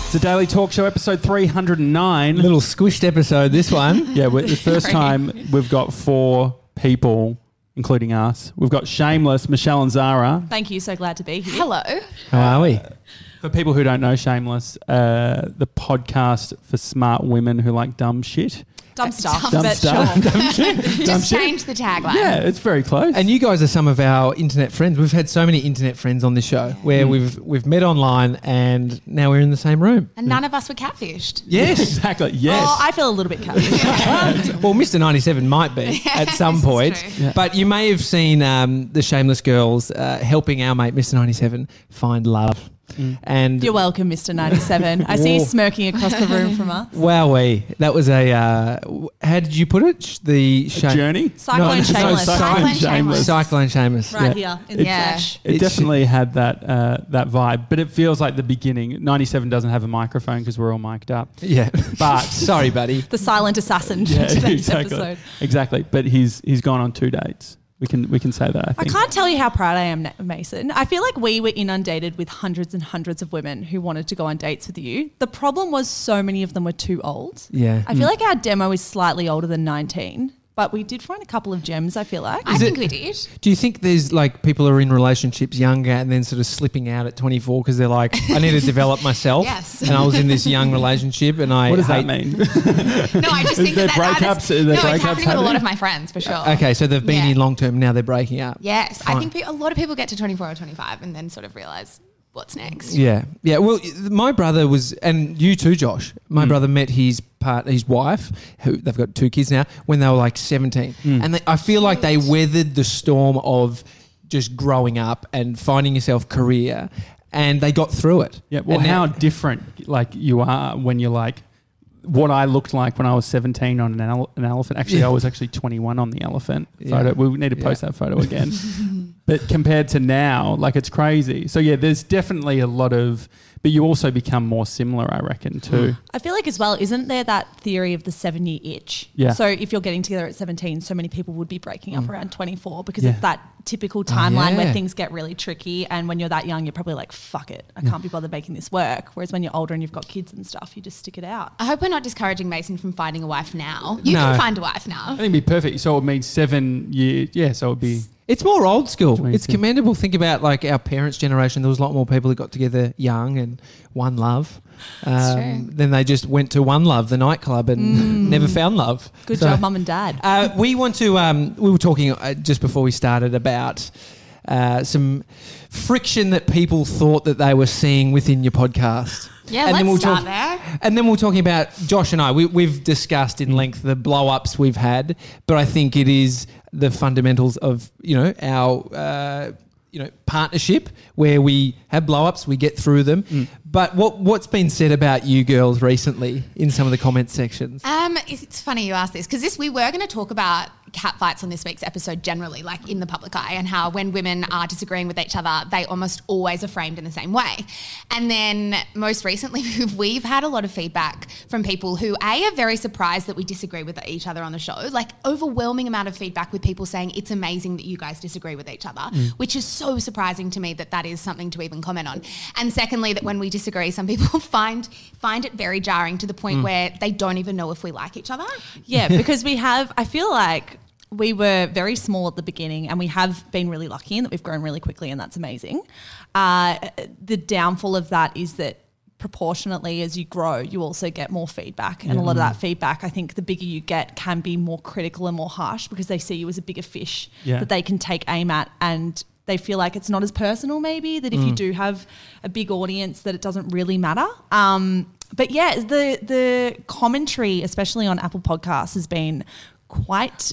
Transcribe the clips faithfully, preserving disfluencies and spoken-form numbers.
It's a Daily Talk Show, episode three hundred nine. Little squished episode, this one. Yeah, we're, the first time we've got four people, including us. We've got Shameless, Michelle and Zara. Thank you. So glad to be here. Hello. How are we? For people who don't know Shameless, uh, the podcast for smart women who like dumb shit. Dumb stuff. Dumb but stuff. Sure. Dumb shit. Dumb Just shit. change the tagline. Yeah, it's very close. And you guys are some of our internet friends. We've had so many internet friends on this show where Mm. we've we've met online and now we're in the same room. And none of us were catfished. Yes. Exactly. Yes. Oh, I feel a little bit catfished. Well, Mister ninety-seven might be at some this is point. true. Yeah. But you may have seen um, the Shameless girls uh, helping our mate Mister ninety-seven find love. Mm. And You're welcome, Mister ninety-seven. I see you Whoa. smirking across the room from us. wowee, that was a, uh, w- how did you put it? Sh- The A sha- journey? Cyclone no, Shameless. Cyclone Cyclone Shameless. Shameless. Cyclone Shameless. Right Yeah. here in the Yeah. flesh. It It's- definitely had that uh, that vibe, but it feels like the beginning. ninety-seven doesn't have a microphone because we're all mic'd up. Yeah. But Sorry, buddy. The silent assassin for yeah, today's exactly, episode. exactly. But he's he's gone on two dates. We can we can say that. I I think. can't tell you how proud I am, Na- Mason. I feel like we were inundated with hundreds and hundreds of women who wanted to go on dates with you. The problem was so many of them were too old. Yeah. I feel like our demo is slightly older than nineteen, but we did find a couple of gems, I feel like. I Is think it- we did. Do you think there's like people are in relationships younger and then sort of slipping out at twenty-four because they're like, I need to develop myself. Yes. And I was in this young relationship and I What does hate- that mean? No, I just think there that, that breakups- is, are there no, breakups it's happening with a lot happening? of my friends for sure. Okay, so they've been Yeah. in long term, now they're breaking up. Yes, Fine. I think pe- a lot of people get to twenty-four or twenty-five and then sort of realise what's next. Yeah, yeah. Well, my brother was, and you too, Josh. My Mm. brother met his part, his wife, who they've got two kids now, when they were like seventeen, Mm. and they, I feel like they weathered the storm of just growing up and finding yourself career, and they got through it. Yeah. Well, And how now- different like you are when you're like what I looked like when I was seventeen on an, ele- an elephant. Actually, Yeah. I was actually twenty-one on the elephant Yeah. photo. We need to post Yeah. that photo again. But compared to now, like it's crazy. So yeah, there's definitely a lot of, but you also become more similar, I reckon, too. I feel like as well, isn't there that theory of the seven-year itch? Yeah. So if you're getting together at seventeen, so many people would be breaking up around twenty-four because Yeah. it's that typical timeline yeah. where things get really tricky. And when you're that young, you're probably like, fuck it, I can't be bothered making this work. Whereas when you're older and you've got kids and stuff, you just stick it out. I hope we're not discouraging Mason from finding a wife now. You No. can find a wife I now. think it'd be perfect. So it would mean seven years. Yeah, so it would be. It's more old school. twenty-two. It's commendable. Think about like our parents' generation. There was a lot more people who got together young and one love. That's Um, true. then they just went to One Love, the nightclub, and never found love. Good So- job, mum and dad. Uh, we want to. Um, we were talking uh, just before we started about uh, some friction that people thought that they were seeing within your podcast. Yeah, And let's then we'll start talk- there. And then we're talking about Josh and I. We, we've discussed in length the blow ups we've had, but I think it is the fundamentals of you know our uh, you know partnership where we have blow ups, we get through them. But what what's been said about you girls recently in some of the comment sections? Um, it's funny you ask this because this we were going to talk about catfights on this week's episode generally, like in the public eye, and how when women are disagreeing with each other, they almost always are framed in the same way. And then most recently, we've had a lot of feedback from people who A, are very surprised that we disagree with each other on the show, like overwhelming amount of feedback with people saying it's amazing that you guys disagree with each other, which is so surprising to me that that is something to even comment on. And secondly, that when we disagree, some people find find it very jarring to the point where they don't even know if we like each other. Yeah, because we have, I feel like we were very small at the beginning and we have been really lucky in that we've grown really quickly and that's amazing. Uh, the downfall of that is that proportionately as you grow, you also get more feedback. And a lot of that feedback, I think the bigger you get, can be more critical and more harsh because they see you as a bigger fish Yeah. that they can take aim at, and they feel like it's not as personal maybe, that if you do have a big audience that it doesn't really matter. Um, but yeah, the the commentary, especially on Apple Podcasts, has been quite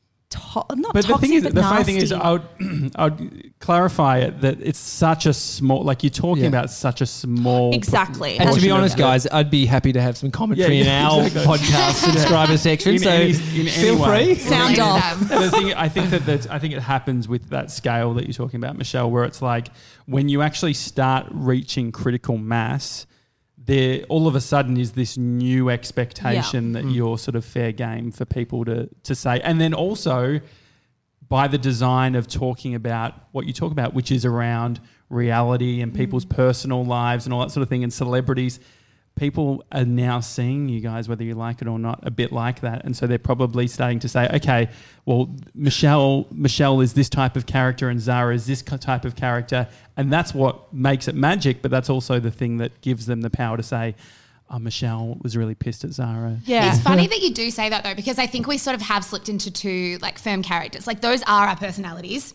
to- not But toxic, the thing is, but the funny thing is, nasty. I would, I would clarify it that it's such a small, like you're talking Yeah. about such a small. Exactly. And to be portion of honest, the- guys, I'd be happy to have some commentary Yeah, yeah, in our exactly. podcast subscriber section. In so any- in feel any way. free. Sound Please, off. um, the thing, I think that that's, I think it happens with that scale that you're talking about, Michelle, where it's like when you actually start reaching critical mass, there all of a sudden is this new expectation that you're sort of fair game for people to to say, and then also by the design of talking about what you talk about, which is around reality and people's personal lives and all that sort of thing, and celebrities. people are now seeing you guys, whether you like it or not, a bit like that. And so they're probably starting to say, okay, well, Michelle Michelle is this type of character and Zara is this type of character. And that's what makes it magic, but that's also the thing that gives them the power to say, oh, Michelle was really pissed at Zara. Yeah. It's funny that you do say that though, because I think we sort of have slipped into two like firm characters. Like those are our personalities.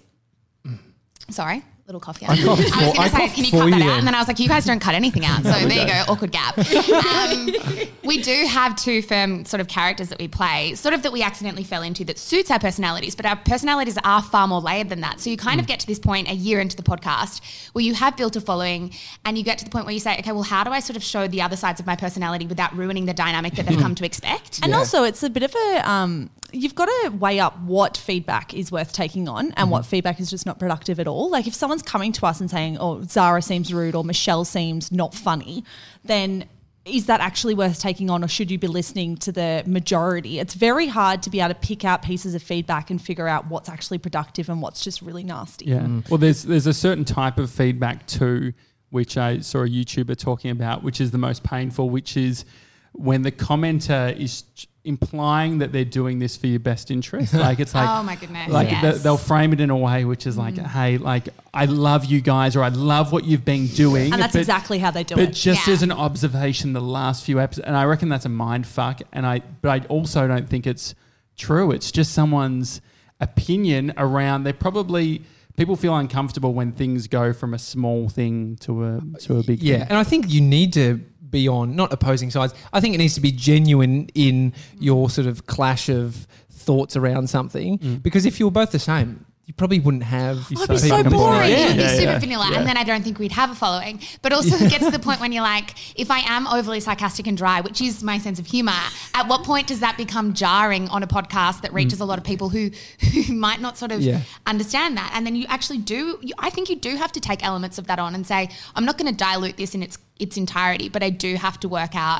Sorry. Little cough here. I, I coughed was for- going I to say, coughed can you for cut you that then. out? And then I was like, you guys don't cut anything out. So there you go, awkward gap. Um, we do have two firm sort of characters that we play, sort of that we accidentally fell into that suits our personalities, but our personalities are far more layered than that. So you kind of get to this point a year into the podcast where you have built a following and you get to the point where you say, okay, well, how do I sort of show the other sides of my personality without ruining the dynamic that they've come to expect? And Yeah. also, it's a bit of a um, you've got to weigh up what feedback is worth taking on and Mm-hmm. what feedback is just not productive at all. Like if someone's coming to us and saying, "Oh, Zara seems rude" or "Michelle seems not funny," then is that actually worth taking on, or should you be listening to the majority? It's very hard to be able to pick out pieces of feedback and figure out what's actually productive and what's just really nasty. Yeah. Well, there's there's a certain type of feedback too, which I saw a YouTuber talking about, which is the most painful, which is when the commenter is ch- implying that they're doing this for your best interest. Like it's like, Oh my goodness, like yes. th- they'll frame it in a way which is like, hey, like I love you guys, or I love what you've been doing, And that's but- exactly how they do But it. just Yeah. as an observation, the last few episodes, and I reckon that's a mind fuck. And I, but I also don't think it's true. It's just someone's opinion around. They're probably people feel uncomfortable when things go from a small thing to a to a big Yeah, thing. and I think you need to be on not opposing sides. I think it needs to be genuine in your sort of clash of thoughts around something. Mm. Because if you were both the same, you probably wouldn't have. You're Oh, it'd be so so fucking boring. boring. It Yeah, would be yeah, super yeah. vanilla, Yeah. and then I don't think we'd have a following. But also it gets to the point when you're like, if I am overly sarcastic and dry, which is my sense of humour, at what point does that become jarring on a podcast that reaches a lot of people who, who might not sort of Yeah. understand that? And then you actually do, you, I think you do have to take elements of that on and say, I'm not going to dilute this in its its entirety, but I do have to work out,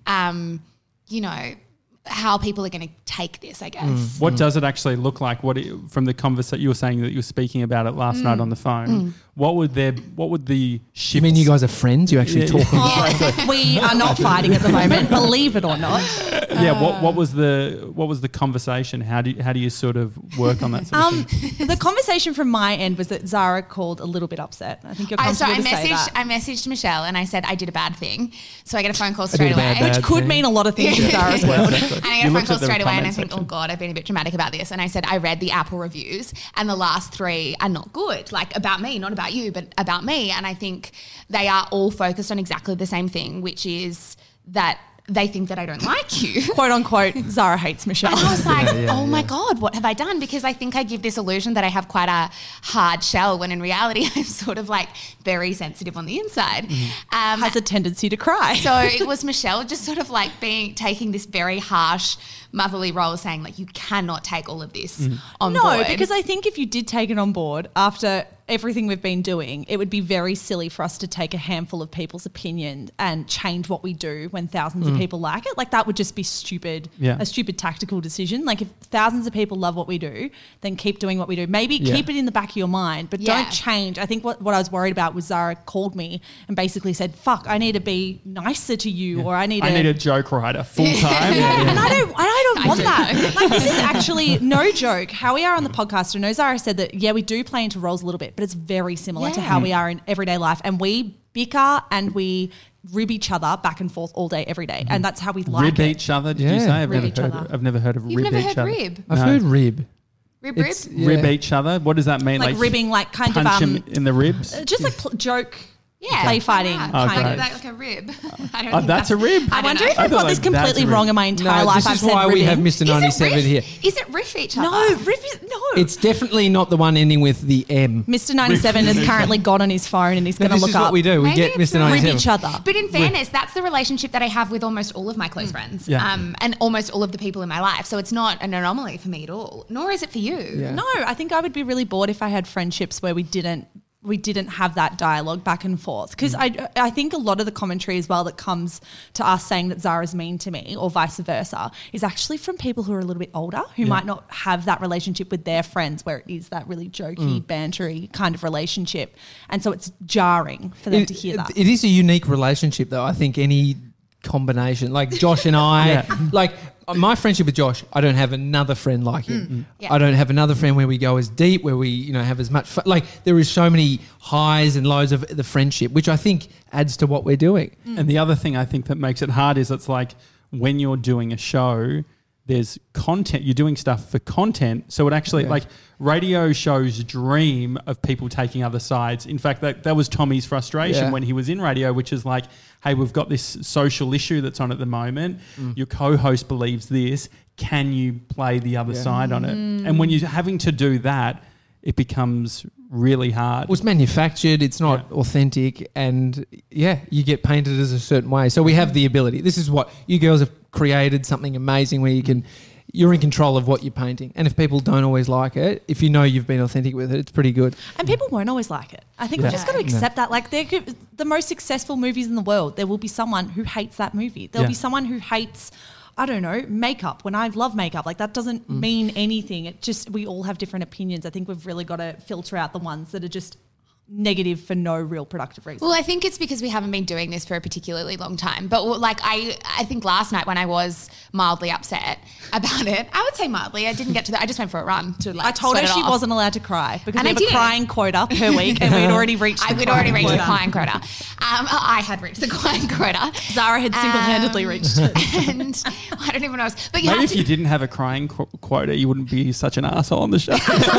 um, you know, how people are going to take this, I guess. What does it actually look like? What it, from the conversation you were saying that you were speaking about it last night on the phone? What would there? What would the shift? You mean you guys are friends? You actually Yeah, talk yeah. on We are not fighting at the moment, believe it or not. yeah. What what was the what was the conversation? How do you, how do you sort of work on that sort of Um, thing? the conversation from my end was that Zara called a little bit upset. I think you're I, so comfortable I to say messaged, that. I messaged Michelle and I said I did a bad thing. So I get a phone call did straight a bad, away. bad. Which could thing. mean a lot of things in Zara's world. Exactly. And I You get a phone looked call at the straight away and I comment think, oh section. God, I've been a bit dramatic about this. And I said, I read the Apple reviews and the last three are not good. Like about me, not about you, but about me. And I think they are all focused on exactly the same thing, which is that they think that I don't like you. Quote unquote, Zara hates Michelle. And I was like, Yeah, yeah, oh my yeah. God, what have I done? Because I think I give this illusion that I have quite a hard shell when in reality I'm sort of like very sensitive on the inside. Um, Has a tendency to cry. so it was Michelle just sort of like being taking this very harsh motherly role, saying like you cannot take all of this on no, board. because I think if you did take it on board after everything we've been doing, it would be very silly for us to take a handful of people's opinion and change what we do when thousands of people like it. Like that would just be stupid, Yeah. a stupid tactical decision. Like if thousands of people love what we do, then keep doing what we do. Maybe Yeah. keep it in the back of your mind, but Yeah. don't change. I think what, what I was worried about was Zara called me and basically said, fuck, I need to be nicer to you or I need I to... need a joke writer full time. Yeah, and I don't, I don't I want do. that. Like this is actually no joke. How we are on the podcast. I know Zara said that. Yeah, we do play into roles a little bit, but it's very similar to Yeah. how we are in everyday life, and we bicker and we rib each other back and forth all day, every day, and that's how we like Rib it. each other? Did you Yeah. say? I've Rib never each heard. other. I've never heard of You've rib never each heard other. rib? I've No. heard rib. Rib, rib? It's- yeah. Rib each other. What does that mean? Like, ribbing, like kind of punch um, him in the ribs. uh, just like pl- joke. Yeah. Play fighting, Right. Oh, Like, great. like, like a rib. I don't Oh, think that's a rib. I don't wonder know. if I I've thought got this like that's completely a rib. wrong in my entire No, life. this I've is said why we ribbing. have Mister Is it ninety-seven riff? here. Is it riff each other? No, rib is no. It's definitely not the one ending with the M. Mister ninety-seven has currently got on his phone and he's No, going to this look is up. what we do. We Maybe get it's Mister not- Rib ninety-seven. each other. But in fairness, that's the relationship that I have with almost all of my close friends, Yeah. um, and almost all of the people in my life. So it's not an anomaly for me at all, nor is it for you. Yeah. No, I think I would be really bored if I had friendships where we didn't we didn't have that dialogue back and forth. Because I I think a lot of the commentary as well that comes to us saying that Zara's mean to me or vice versa is actually from people who are a little bit older who Yeah. might not have that relationship with their friends where it is that really jokey, bantery kind of relationship. And so it's jarring for them It- to hear that. It is a unique relationship, though. I think any combination. Like Josh and I, Yeah. like my friendship with Josh, I don't have another friend like him. Mm. Yeah. I don't have another friend where we go as deep, where we, you know, have as much fun. Like there is so many highs and lows of the friendship, which I think adds to what we're doing. And the other thing I think that makes it hard is it's like when you're doing a show, there's content. You're doing stuff for content. So it actually, Yeah. like radio shows dream of people taking other sides. In fact, that, that was Tommy's frustration Yeah. when he was in radio, which is like, hey, we've got this social issue that's on at the moment. Mm. Your co-host believes this. Can you play the other Yeah. side on it? And when you're having to do that, it becomes really hard. Well, it's manufactured, it's not Yeah. authentic, and yeah, you get painted as a certain way. So we have the ability. This is what you girls have created, something amazing where you can, you're in control of what you're painting. And if people don't always like it, if you know you've been authentic with it, it's pretty good. And people won't always like it. I think Yeah. we've just got to accept that. Like, there could, the most successful movies in the world, there will be someone who hates that movie. There'll Yeah. be someone who hates, I don't know, makeup. When I love makeup, like that doesn't Mm. mean anything. It just, we all have different opinions. I think we've really got to filter out the ones that are just negative for no real productive reason. Well, I think it's because we haven't been doing this for a particularly long time. But like I, I think last night when I was mildly upset about it, I would say mildly. I didn't get to that. I just went for a run to like. I told her sweat it she off. wasn't allowed to cry because And we I have didn't. a crying quota per week, and we'd already reached. I the would already crying reached the quota. crying quota. Um, I had reached the crying quota. Zara had single-handedly Um, reached it. And I don't even know. But you Maybe have if to, you didn't have a crying qu- quota, you wouldn't be such an asshole on the show.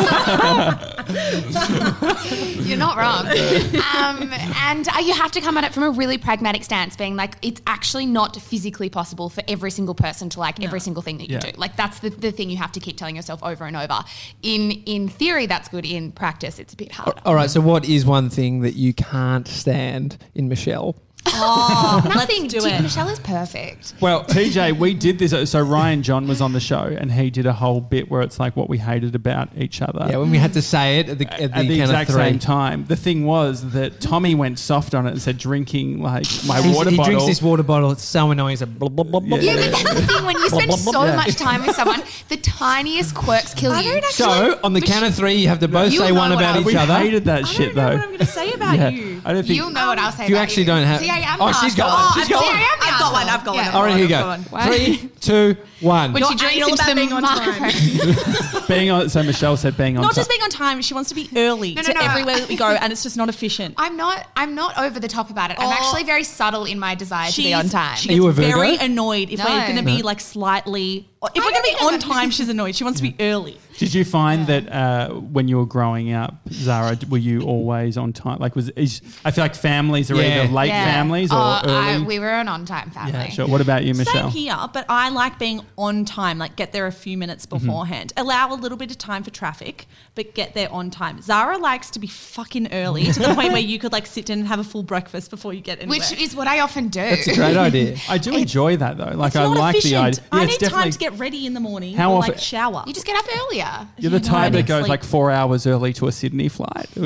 You're not wrong. Um, and uh, you have to come at it from a really pragmatic stance, being like, it's actually not physically possible for every single person to like every single thing that you Yeah. do. Like that's the, the thing you have to keep telling yourself over and over. In in theory, that's good. In practice, it's a bit harder. All right, so what is one thing that you can't stand in Michelle? Oh, Nothing. let's do Dude, it. Michelle is perfect. Well, T J, we did this. So Ryan John was on the show, and he did a whole bit where it's like what we hated about each other. Yeah, when we had to say it at the, at the, at the count exact of three. same time. The thing was that Tommy went soft on it and said, drinking like my He's- water he bottle. drinks this water bottle. It's so annoying. He's like, blah, blah, blah, blah, Yeah. Yeah, blah. but that's the thing. When you spend Blah, blah, so blah. Yeah. much time with someone, the tiniest quirks kill I you. don't actually- So on the count of three, you have to both You'll say know one what about I- each we other. hated that I shit don't know though. what I'm going to say about Yeah. you. I don't think. You'll know what I'll say. You about actually don't have- See, I am. Oh, the she's got asshole. one. She's See, got I one. am the I've got one, asshole. I've got one, Yeah. I've All right, here you Go go. on. Three, two, one. When You're she drinks anal into about the being on time. microphone. being on, so Michelle said being on Not top. just being on time, she wants to be early No, no, to no. everywhere that we go, and it's just not efficient. I'm not. I'm not over the top about it. I'm Oh. actually very subtle in my desire to be She's- on time. She Are you gets a Virgo? very annoyed if No. we're going to be No. like slightly. If I we're going don't to think be on I'm- time, she's annoyed. She wants to be early. Did you find that uh, when you were growing up, Zara, were you always on time? Like, was is, I feel like families are Yeah. either late Yeah. families or Oh, I- early. we were an on-time family. Yeah, sure. What about you, Michelle? Same here, but I like being on time, like get there a few minutes Mm-hmm. beforehand. Allow a little bit of time for traffic, but get there on time. Zara likes to be fucking early to the point where you could like sit down and have a full breakfast before you get anywhere. Which is what I often do. That's a great idea. I do enjoy that though. Like, it's I not like efficient. the idea. I Yeah, need it's time definitely- to get ready in the morning How or often- like shower. You just get up earlier. You're the You know, type I that need goes sleep. like four hours early to a Sydney flight. No.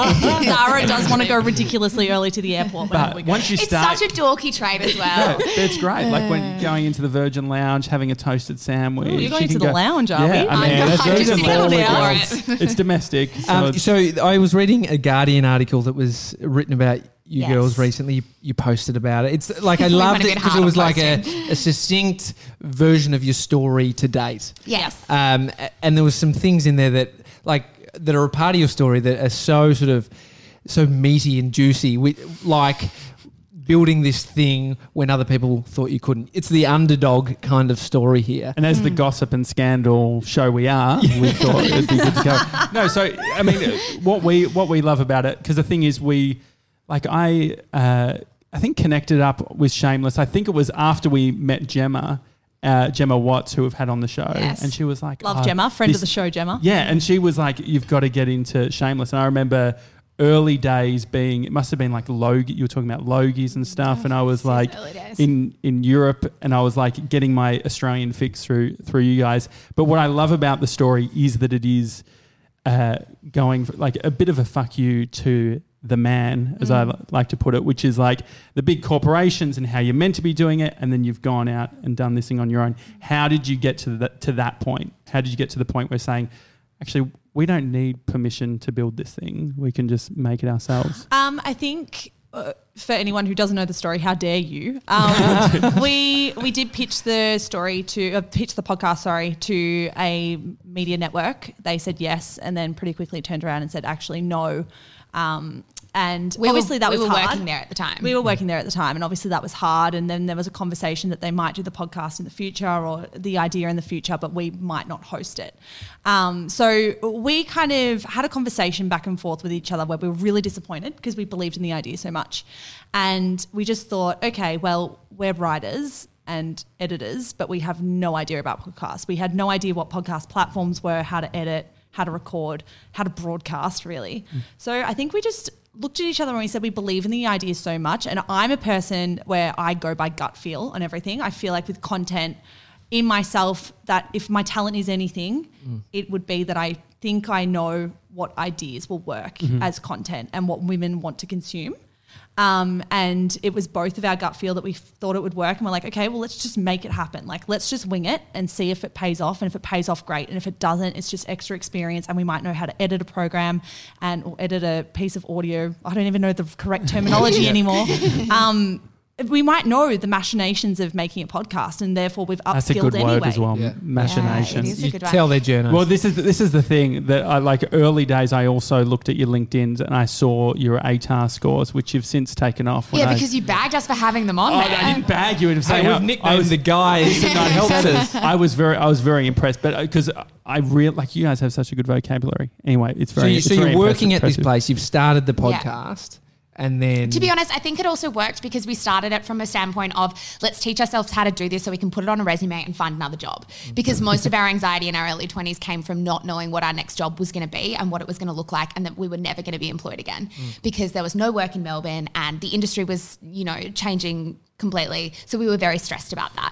Zara does want to go ridiculously early to the airport whenever we But go. once you It's start, such a dorky trait as yeah, well. it's great. Like when going into the Virgin Lounge, having a toasted sandwich. Ooh, you're going you to can the go- lounge, are yeah, we? I mean, I know, that's I just Virgin settled Lounge. down. It's, it's domestic. So Um, it's- so I was reading a Guardian article that was written about you Yes. girls recently. You, you posted about it. It's like I We loved went a it bit because hard it on was like a, posting. a succinct version of your story to date. Yes. Um, a- and there was some things in there that like that are a part of your story that are so sort of so meaty and juicy. We, like building this thing when other people thought you couldn't. It's the underdog kind of story here. And as the gossip and scandal show we are, we thought it'd be good to go. No, so I mean, what we what we love about it, because the thing is, we like I uh, I think connected up with Shameless. I think it was after we met Gemma, uh, Gemma Watts, who we've had on the show, Yes. and she was like, Love "Oh, Gemma, friend of this- the show, Gemma. Yeah, and she was like, "You've got to get into Shameless." And I remember early days being, it must have been like Logie. You were talking about Logies and stuff, and I was This is like early days. in in Europe, and I was like getting my Australian fix through through you guys. But what I love about the story is that it is uh, going for like a bit of a fuck you to the man, as I li- like to put it, which is like the big corporations and how you're meant to be doing it, and then you've gone out and done this thing on your own. How did you get to that to that point? How did you get to the point where saying, actually, we don't need permission to build this thing. We can just make it ourselves. Um, I think uh, for anyone who doesn't know the story, how dare you? Um, we we did pitch the story to uh, pitch the podcast, sorry, to a media network. They said yes, and then pretty quickly turned around and said actually no. Um, and we obviously were, that we was were hard. working there at the time. We were working there at the time, and obviously that was hard. And then there was a conversation that they might do the podcast in the future, or the idea in the future, but we might not host it. Um, so we kind of had a conversation back and forth with each other where we were really disappointed because we believed in the idea so much, and we just thought, okay, well, we're writers and editors, but we have no idea about podcasts. We had no idea what podcast platforms were, how to edit, how to record, how to broadcast, really. Mm. So I think we just looked at each other and we said we believe in the idea so much. And I'm a person where I go by gut feel on everything. I feel like with content in myself that if my talent is anything, mm. it would be that I think I know what ideas will work mm-hmm. as content and what women want to consume. Um, and it was both of our gut feel that we thought it would work. And we're like, okay, well, let's just make it happen. Like, let's just wing it and see if it pays off. And if it pays off, great. And if it doesn't, it's just extra experience. And we might know how to edit a program and or edit a piece of audio. I don't even know the correct terminology yeah. anymore. Um, we might know the machinations of making a podcast, and therefore we've upskilled That's a good anyway. word as well, yeah. machination. Yeah, it is a good tell their journals. Well, this is the, this is the thing that I like. Early days, I also looked at your LinkedIn's and I saw your A T A R scores, which you've since taken off. Yeah, I, because you bagged us for having them on oh, there. I didn't bag you. And Hey, saying we've nicknamed the guys that helped us. I was very, I was very impressed, but because I really like you guys have such a good vocabulary. Anyway, it's very. So, you, it's so very you're working impressive. at this place. You've started the podcast. Yeah. And then, to be honest, I think it also worked because we started it from a standpoint of let's teach ourselves how to do this so we can put it on a resume and find another job. Because most of our anxiety in our early twenties came from not knowing what our next job was going to be and what it was going to look like, and that we were never going to be employed again mm. because there was no work in Melbourne and the industry was, you know, changing completely. So we were very stressed about that.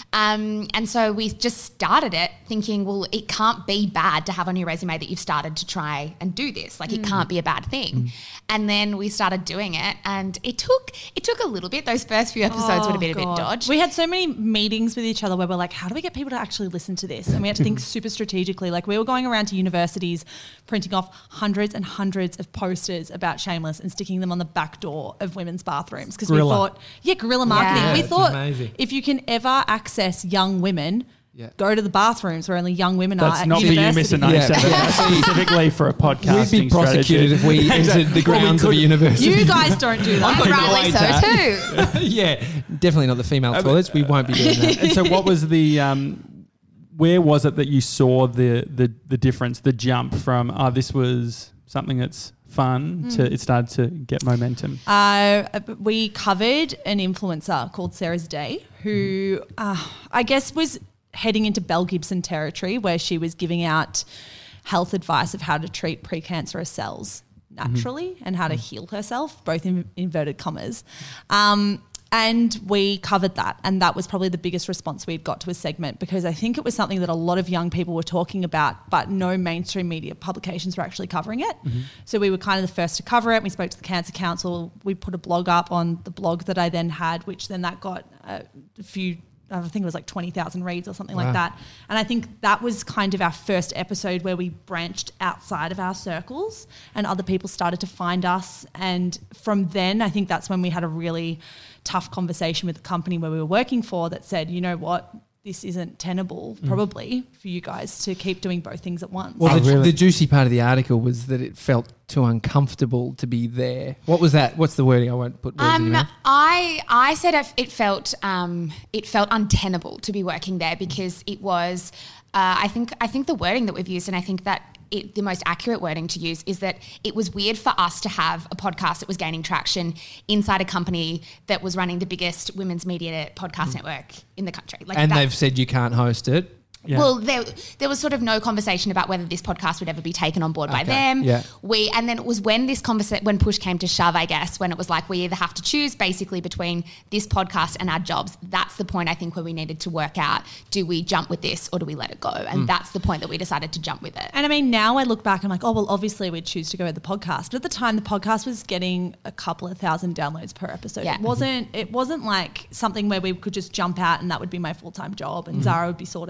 Um, and so we just started it thinking, well, it can't be bad to have on your resume that you've started to try and do this. Like mm. it can't be a bad thing. Mm. And then we started doing it, and it took it took a little bit. Those first few episodes oh, would have been God. a bit dodge. We had so many meetings with each other where we're like, how do we get people to actually listen to this? And we had to think super strategically. Like we were going around to universities, printing off hundreds and hundreds of posters about Shameless and sticking them on the back door of women's bathrooms because we thought, yeah, guerrilla marketing. Yeah, we thought amazing. If you can ever access young women, yeah. go to the bathrooms where only young women That's are at not university. for you, Mister ninety-seven. Yeah. That's specifically for a podcasting We'd be prosecuted strategy. if we entered the grounds of a university. You guys don't do that. got Rightly no so too. Yeah, definitely not the female toilets. We won't be doing that. And so what was the... Um, where was it that you saw the, the, the difference, the jump from, oh, this was something that's fun mm. to it started to get momentum? Uh, we covered an influencer called Sarah's Day who uh, I guess was heading into Belle Gibson territory where she was giving out health advice of how to treat precancerous cells naturally mm-hmm. and how to heal herself, both in inverted commas. Um, And we covered that, and that was probably the biggest response we'd got to a segment because I think it was something that a lot of young people were talking about, but no mainstream media publications were actually covering it. Mm-hmm. So we were kind of the first to cover it. We spoke to the Cancer Council. We put a blog up on the blog that I then had, which then that got a few, I think it was like twenty thousand reads or something wow. like that. And I think that was kind of our first episode where we branched outside of our circles and other people started to find us. And from then, I think that's when we had a really tough conversation with the company where we were working for that said, you know what, this isn't tenable probably mm. for you guys to keep doing both things at once. Well, oh, the, really? the juicy part of the article was that it felt too uncomfortable to be there. What was that? What's the wording? I won't put words um, in your mouth. I I said it felt um, it felt untenable to be working there because it was. Uh, I think I think the wording that we've used, and I think that it, the most accurate wording to use is that it was weird for us to have a podcast that was gaining traction inside a company that was running the biggest women's media podcast mm. network in the country. Like and that, they've said you can't host it. Yeah. Well, there there was sort of no conversation about whether this podcast would ever be taken on board okay. by them. Yeah. We and then it was when this conversa- when push came to shove, I guess, when it was like we either have to choose basically between this podcast and our jobs. That's the point I think where we needed to work out: do we jump with this or do we let it go? And mm. that's the point that we decided to jump with it. And I mean, now I look back, I'm like, oh well, obviously we'd choose to go with the podcast. But at the time, the podcast was getting a couple of thousand downloads per episode. Yeah. It wasn't. It wasn't like something where we could just jump out and that would be my full time job and mm. Zara would be sorted. And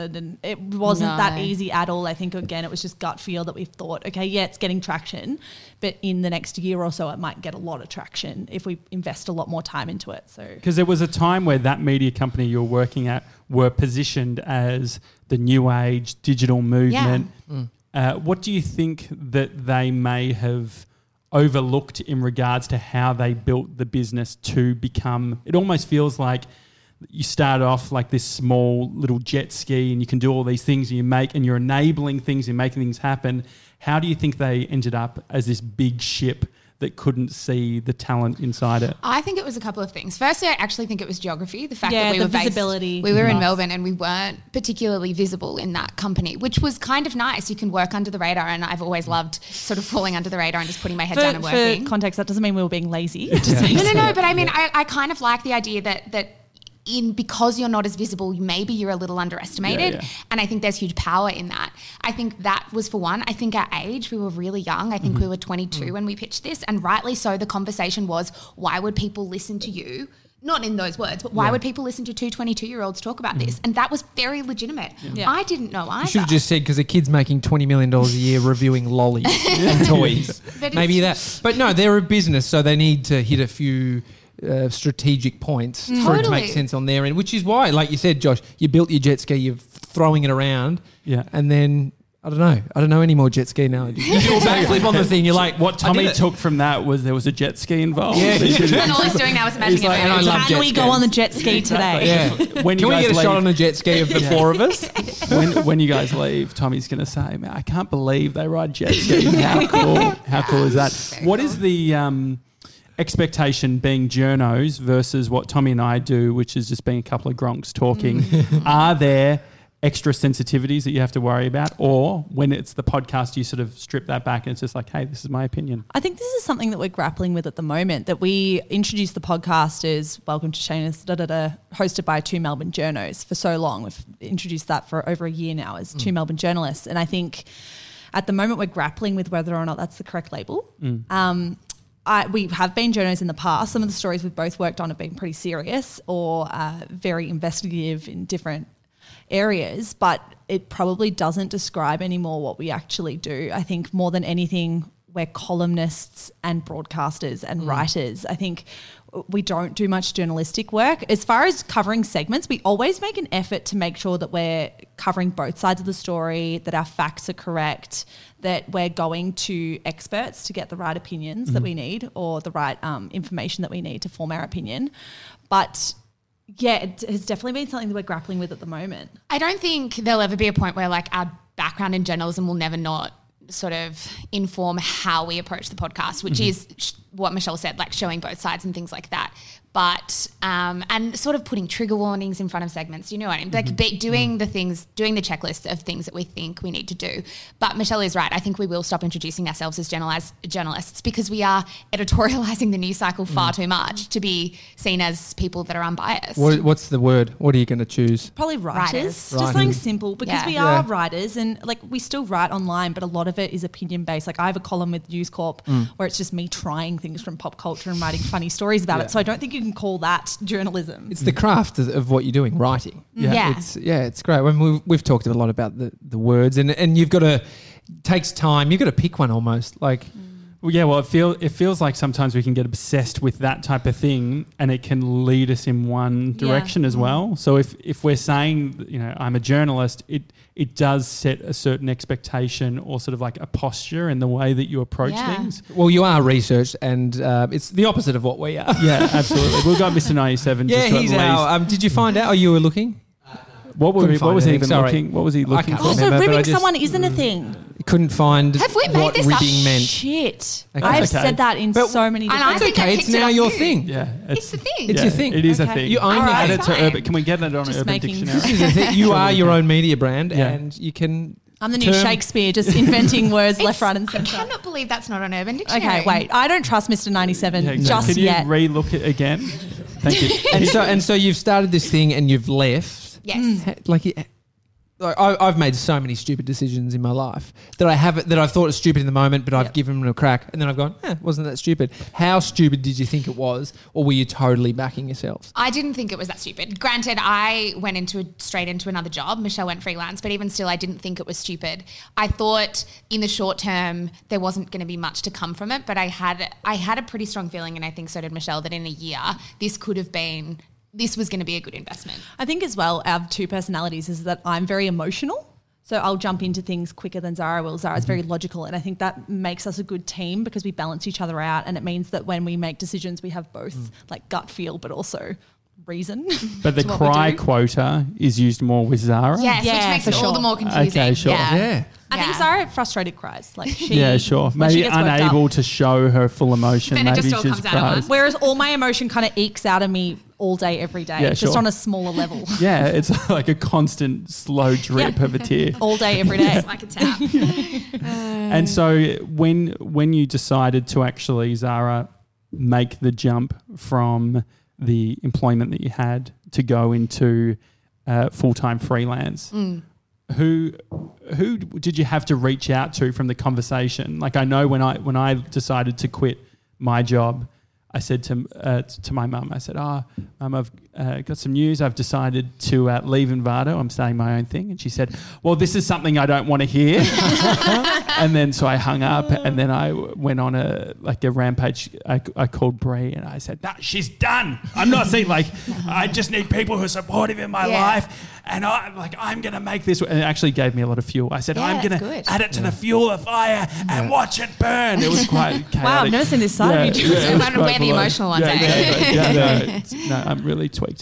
it wasn't No. that easy at all. I think, again, it was just gut feel that we thought, okay, yeah, it's getting traction, but in the next year or so, it might get a lot of traction if we invest a lot more time into it. So Because there was a time where that media company you were working at were positioned as the new age digital movement. Mm. Uh, what do you think that they may have overlooked in regards to how they built the business to become? It almost feels like you start off like this small little jet ski and you can do all these things and you make and you're enabling things and making things happen. How do you think they ended up as this big ship that couldn't see the talent inside it? I think it was a couple of things. Firstly, I actually think it was geography. The fact Yeah, that we the were based, visibility. we were in Yes. Melbourne and we weren't particularly visible in that company, which was kind of nice. You can work under the radar, and I've always loved sort of falling under the radar and just putting my head for, down and working. for context, that doesn't mean we were being lazy. It just Yeah. means No, no, no. But I mean, I, I kind of like the idea that that in because you're not as visible, maybe you're a little underestimated. Yeah, yeah. And I think there's huge power in that. I think that was for one. I think our age, we were really young. I think Mm-hmm. we were twenty-two when we pitched this. And rightly so, the conversation was, why would people listen to you? Not in those words, but why Yeah. would people listen to two twenty-two-year-olds talk about this? And that was very legitimate. Yeah. I didn't know either. You should have just said because a kid's making twenty million dollars a year reviewing lollies and toys. But Maybe it's- that. But no, they're a business, so they need to hit a few uh, strategic points for it to Totally. make sense on their end, which is why, like you said, Josh, you built your jet ski, you're throwing it around, Yeah. and then, I don't know, I don't know any more jet ski analogies. You do a backflip on the thing, you're like, What I did Tommy it. took from that was there was a jet ski involved. Yeah. and all he's doing now is imagining He's like, it. and I moving. love Can jet we go skis. on the jet ski today? Yeah. When Can you we guys get a shot leave- on a jet ski of the four of us? when, when you guys leave, Tommy's going to say, "Man, I can't believe they ride jet skis. How cool! How cool is that? What is the um, expectation being journos versus what Tommy and I do, which is just being a couple of gronks talking? Are there extra sensitivities that you have to worry about, or when it's the podcast, you sort of strip that back and it's just like, hey, this is my opinion? I think this is something that we're grappling with at the moment, that we introduced the podcast as Welcome to Shayna's, da, da, da, hosted by two Melbourne journos for so long. We've introduced that for over a year now as two Melbourne journalists. And I think at the moment we're grappling with whether or not that's the correct label. Um, I, we have been journos in the past. Some of the stories we've both worked on have been pretty serious or uh, very investigative in different areas, but it probably doesn't describe anymore what we actually do. I think more than anything, we're columnists and broadcasters and writers. I think we don't do much journalistic work. As far as covering segments, we always make an effort to make sure that we're covering both sides of the story, that our facts are correct, that we're going to experts to get the right opinions that we need or the right um, information that we need to form our opinion. But yeah, it has definitely been something that we're grappling with at the moment. I don't think there'll ever be a point where like our background in journalism will never not sort of inform how we approach the podcast, which Mm-hmm. is sh- what Michelle said, like showing both sides and things like that. But, um, and sort of putting trigger warnings in front of segments, you know what I mean? Like Mm-hmm. be, doing the things, doing the checklist of things that we think we need to do. But Michelle is right. I think we will stop introducing ourselves as journalists, journalists because we are editorializing the news cycle far Mm. too much to be seen as people that are unbiased. What, what's the word? What are you going to choose? Probably writers, Writers. just Writing. something simple because Yeah. we are Yeah. writers and like we still write online, but a lot of it is opinion based. Like I have a column with News Corp Mm. where it's just me trying things from pop culture and writing funny stories about Yeah. it. So I don't think you can call that journalism. It's the craft of, of what you're doing, writing. Yeah. Yeah. It's yeah, it's great. When we've, we've talked a lot about the, the words, and and you've got to takes time. You've got to pick one almost. Like Well, yeah, well, it feel it feels like sometimes we can get obsessed with that type of thing, and it can lead us in one Yeah. direction as well. So if if we're saying, you know, I'm a journalist, it it does set a certain expectation or sort of like a posture in the way that you approach Yeah. things. well, you are researched, and uh, it's the opposite of what we are. Yeah, absolutely. We've got Mister ninety-seven. Yeah, just to at he's least- our. Um, did you find out? Oh, you were looking. What, were couldn't we, what find was he anything, even sorry. looking? What was he looking can't for? Also, remember, but I ribbing just- someone isn't a thing. Couldn't find Have we made what this up? ribbing meant. Shit. Okay. I've That's okay. said that in But- so many And I different It's think I okay. It's picked it now up your too. thing. Yeah, It's the thing. It's yeah, your thing. It is Okay. a thing. You own All it. right, Add it to fine. Urban. Can we get it on Just Urban making- Dictionary? This is the thing. You are your own media brand, Yeah. and you can. I'm the new term- Shakespeare, just inventing words left, It's- right, and I centre. cannot believe that's not on Urban Dictionary. Okay, wait. I don't trust Mister ninety-seven Yeah, exactly. just Can you yet. re-look it again? Thank you. And so and so you've started this thing, and you've left. Yes. Ha- Like, it- like, I, I've made so many stupid decisions in my life that I have that I've thought are stupid in the moment, but I've Yep. given them a crack, and then I've gone, eh, wasn't that stupid? How stupid did you think it was, or were you totally backing yourselves? I didn't think it was that stupid. Granted, I went into a, straight into another job. Michelle went freelance, but even still, I didn't think it was stupid. I thought in the short term there wasn't going to be much to come from it, but I had I had a pretty strong feeling, and I think so did Michelle, that in a year this could have been this was going to be a good investment. I think as well, our two personalities is that I'm very emotional. So I'll jump into things quicker than Zara will. Zara's very logical. And I think that makes us a good team because we balance each other out. And it means that when we make decisions, we have both mm. like gut feel, but also reason. But the cry quota is used more with Zara? Yes, Yeah, which makes for it all sure. the more confusing. Okay, sure. Yeah. I think Yeah. Zara frustrated cries. Like she, Yeah, sure. when she Maybe gets worked up. unable to show her full emotion. Then it Maybe just all she's comes out at cries. once. Whereas all my emotion kind of ekes out of me all day, every day, Yeah, just sure. on a smaller level. Yeah, it's like a constant slow drip Yeah. of a tear. All day, every day. Like a tap. And so when when you decided to actually, Zara, make the jump from the employment that you had to go into uh, full-time freelance, Mm. who who did you have to reach out to from the conversation? Like I know when I when I decided to quit my job, I said to uh, to my mum, I said, "Oh, mum, I've uh, got some news. I've decided to uh, leave Envato. I'm starting my own thing." And she said, "Well, this is something I don't want to hear." And then so I hung up, and then I w- went on a like a rampage. I, I called Brie, and I said, "No, she's done. I'm not saying like I just need people who are supportive in my Yeah. life." And I like I'm gonna make this, and it actually gave me a lot of fuel. I said, Yeah, "I'm that's gonna good. add it to the fuel of fire and watch it burn." It was quite chaotic. Wow, I've never seen this side of you. it was So we're quite the full on. emotional ones, Yeah, eh? yeah, yeah, no, it's- no, I'm really tweaked.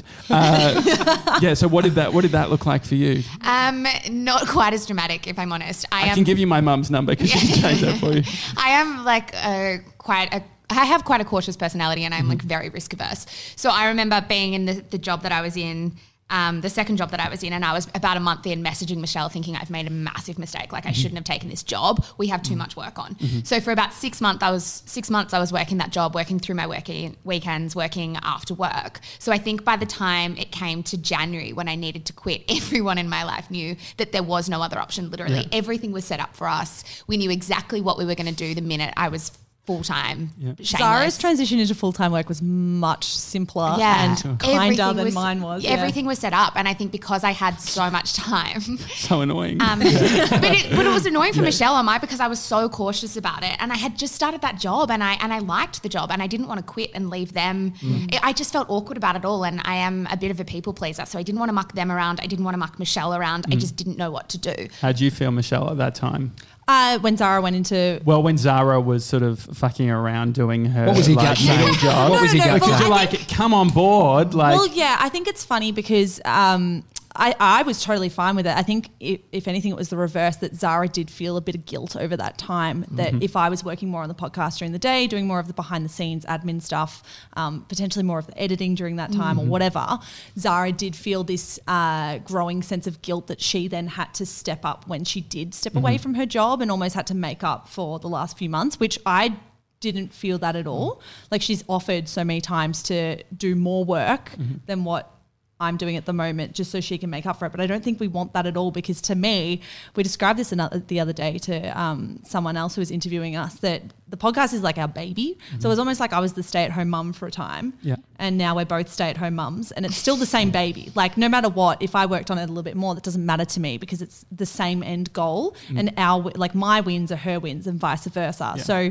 Uh, yeah. So what did that what did that look like for you? Um, not quite as dramatic, if I'm honest. I, I am. can give you my mum's number because she can change that for you. I am like a, quite a. I have quite a cautious personality, and I'm like very risk averse. So I remember being in the, the job that I was in. Um, the second job that I was in, and I was about a month in messaging Michelle thinking I've made a massive mistake. Like I shouldn't have taken this job. We have too much work on. So for about six months, I was six months I was working that job, working through my working weekends, working after work. So I think by the time it came to January when I needed to quit, everyone in my life knew that there was no other option. Literally Yeah. everything was set up for us. We knew exactly what we were going to do the minute I was full-time. Yeah. Zara's transition into full-time work was much simpler Yeah. and kinder Everything than was- mine was. yeah. Everything was set up, and I think because I had so much time, So annoying. um, but, it, but it was annoying for Michelle and I because I was so cautious about it, and I had just started that job, and I and I liked the job, and I didn't want to quit and leave them. It, I just felt awkward about it all, and I am a bit of a people pleaser, so I didn't want to muck them around. I didn't want to muck Michelle around. I just didn't know what to do. How did you feel, Michelle, at that time? Uh, when Zara went into Well, when Zara was sort of fucking around doing her What was your like, gut saying? middle job, What was No, your no, gut no, could saying? you I like come on board? Like, well, yeah, I think it's funny because um, I, I was totally fine with it. I think if, if anything, it was the reverse, that Zara did feel a bit of guilt over that time, that Mm-hmm. if I was working more on the podcast during the day, doing more of the behind the scenes admin stuff, um, potentially more of the editing during that time Mm-hmm. or whatever, Zara did feel this uh, growing sense of guilt that she then had to step up when she did step Mm-hmm. away from her job and almost had to make up for the last few months, which I didn't feel that at all. Like she's offered so many times to do more work Mm-hmm. than what I'm doing at the moment just so she can make up for it. But I don't think we want that at all, because to me, we described this another, the other day to um, someone else who was interviewing us, that the podcast is like our baby. So it was almost like I was the stay-at-home mum for a time. Yeah. And now we're both stay-at-home mums, and it's still the same baby. Like no matter what, if I worked on it a little bit more, that doesn't matter to me because it's the same end goal. And our, like my wins are her wins and vice versa. Yeah. So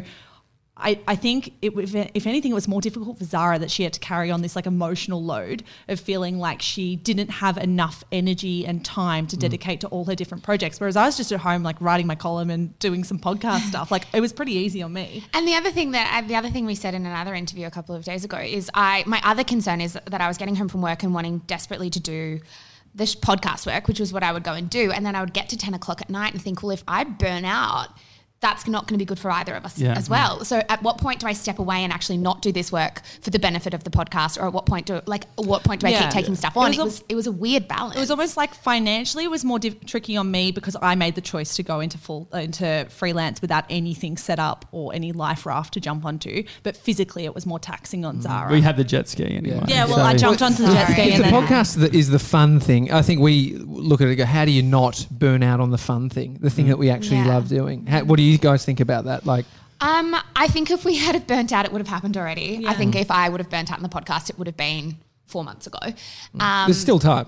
I, I think it, if, if anything, it was more difficult for Zara that she had to carry on this like emotional load of feeling like she didn't have enough energy and time to dedicate to all her different projects. Whereas I was just at home like writing my column and doing some podcast stuff. Like it was pretty easy on me. And the other thing that uh, the other thing we said in another interview a couple of days ago is I my other concern is that I was getting home from work and wanting desperately to do this podcast work, which was what I would go and do, and then I would get to ten o'clock at night and think, well, if I burn out, that's not going to be good for either of us Yeah. as well. So at what point do I step away and actually not do this work for the benefit of the podcast, or at what point do like at what point do I Yeah. keep taking stuff It on? was It a- was it was a weird balance. It was almost like financially it was more diff- tricky on me because I made the choice to go into full uh, into freelance without anything set up or any life raft to jump onto. But physically it was more taxing on Zara. We had the jet ski anyway. yeah, well, so- I jumped onto the jet Sorry. ski If and the then podcast that is the fun thing, I think we look at it and go, how do you not burn out on the fun thing, the thing that we actually Yeah. love doing? How, what do you guys think about that? Like, Um, I think if we had have burnt out, it would have happened already. Yeah. I think if I would have burnt out in the podcast, it would have been four months ago. Um, there's still time.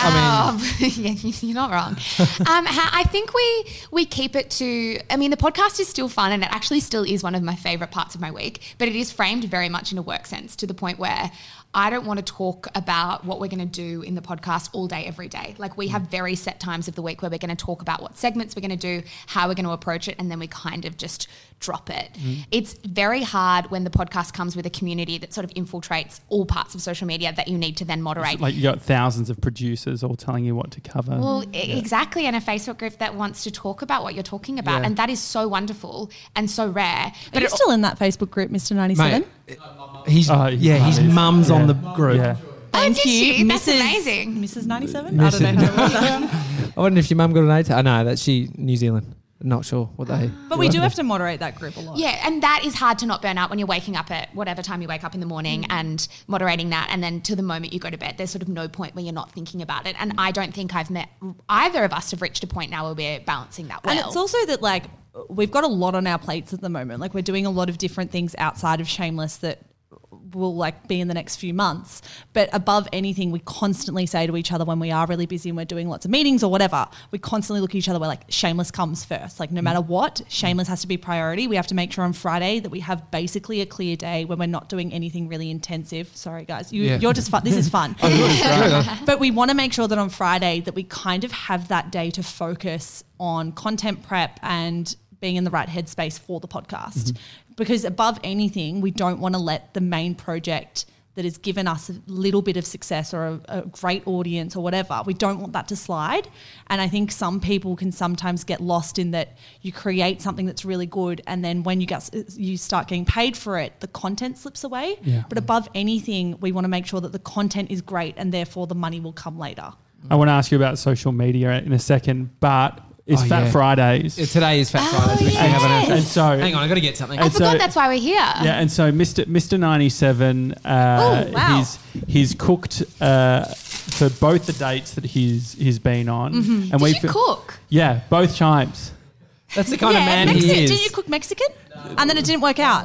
I um, yeah, you're not wrong. um, ha- I think we we keep it to. I mean, the podcast is still fun, and it actually still is one of my favorite parts of my week. But it is framed very much in a work sense, to the point where I don't want to talk about what we're going to do in the podcast all day, every day. Like, we have very set times of the week where we're going to talk about what segments we're going to do, how we're going to approach it, and then we kind of just drop it. Mm. It's very hard when the podcast comes with a community that sort of infiltrates all parts of social media that you need to then moderate. Like you got thousands of producers all telling you what to cover. Well, e- exactly. And a Facebook group that wants to talk about what you're talking about. Yeah. And that is so wonderful and so rare. Are you it- still in that Facebook group, Mister ninety-seven? Mate, he's, Oh, yeah, he's- his mum's on yeah. the group. Yeah. Thank did you, she? That's Missus amazing. Missus ninety-seven? I don't know how to word that. I wonder if your mum got an eight. I know that's she New Zealand. Not sure what they. But we do have to moderate that group a lot. Yeah, and that is hard to not burn out when you're waking up at whatever time you wake up in the morning Mm. and moderating that. And then to the moment you go to bed, there's sort of no point where you're not thinking about it. And I don't think I've met either of us have reached a point now where we're balancing that well. And it's also that, like, we've got a lot on our plates at the moment. Like, we're doing a lot of different things outside of Shameless that will, like, be in the next few months. But above anything, we constantly say to each other when we are really busy and we're doing lots of meetings or whatever, we constantly look at each other, we're like, Shameless comes first. Like, no matter what, Shameless has to be priority. We have to make sure on Friday that we have basically a clear day when we're not doing anything really intensive. Sorry, guys. You, Yeah. You're just fun. This is fun. Oh, But we want to make sure that on Friday that we kind of have that day to focus on content prep and being in the right headspace for the podcast. Because above anything, we don't want to let the main project that has given us a little bit of success or a, a great audience or whatever, we don't want that to slide. And I think some people can sometimes get lost in that you create something that's really good and then when you get you start getting paid for it, the content slips away. Yeah. But above anything, we want to make sure that the content is great and therefore the money will come later. I want to ask you about social media in a second, but it's Oh, Fat yeah. Fridays. Yeah, today is Fat Oh, Fridays. which we yes. haven't had. And so, Hang on, I got to get something. I and forgot so- that's why we're here. yeah, and so Mister Mister ninety-seven, uh, Oh, wow. he's he's cooked uh, for both the dates that he's he's been on, and Did we you cook? yeah, both times. That's the kind of man Mexican. he is. Didn't you cook Mexican? And then it didn't work out.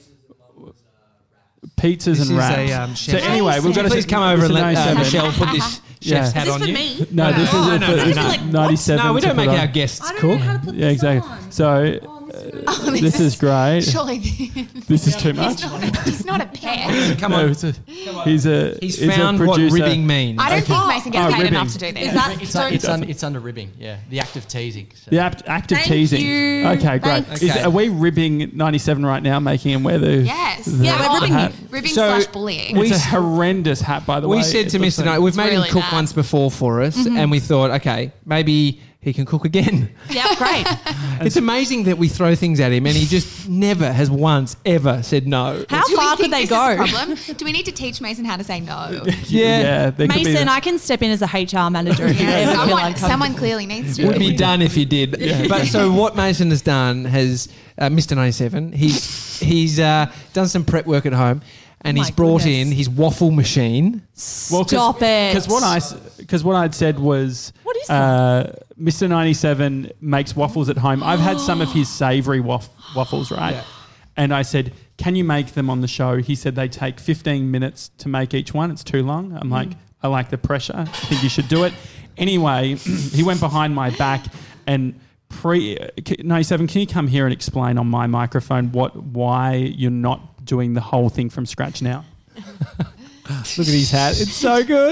Pizzas This and is wraps. a, um, so chef. anyway, we've got to Please come over and let uh, ninety-seven. Michelle put this Yeah. chef's Is hat this on for you. me? No, this Oh, is no, for no, no. Like, what? ninety-seven. No, we to don't make put our on. guests I don't cook. know how to put Yeah, this exactly. on. So Oh, this is great. Surely This is too much. he's not, he's not a pet. Come No, on. it's a, he's a He's he's found a what producer. ribbing means. I don't think Mason gets Oh, paid ribbing. enough to do this. Is that It's, so? it's, un, it's under ribbing, yeah. The act of teasing. So. The act, active Thank teasing. you. Okay, great. Thanks. Is, Okay. are we ribbing ninety-seven right now, making him wear the Yes. the Yeah, we're ribbing hat? him. Ribbing So, slash bullying. It's a horrendous hat, by the way. We said It to looks Mister like- Knight, we've It's made him really cook bad. once before for us, Mm-hmm. and we thought, okay, maybe he can cook again. Yeah, great. It's amazing that we throw things at him, and he just never has once ever said no. How Do we far think could they this go? Is a problem? Do we need to teach Mason how to say no? Yeah. yeah. There could be Mason, the- I can step in as a H R manager if you Yeah, ever feel someone, uncomfortable. someone clearly needs to. Would be done if he did. But so what Mason has done has uh, Mister ninety-seven. He's he's uh, done some prep work at home, and Oh he's my brought goodness. in his waffle machine. Stop it. Because what I because what I'd said was, What is uh, Mister ninety-seven makes waffles at home. I've had some of his savoury waff- waffles, right? Yeah. And I said, "Can you make them on the show?" He said they take fifteen minutes to make each one. It's too long. I'm like, I like the pressure. I think you should do it. Anyway, he went behind my back and. Pre ninety-seven, can you come here and explain on my microphone what why you're not doing the whole thing from scratch now? Look at his hat. It's so good.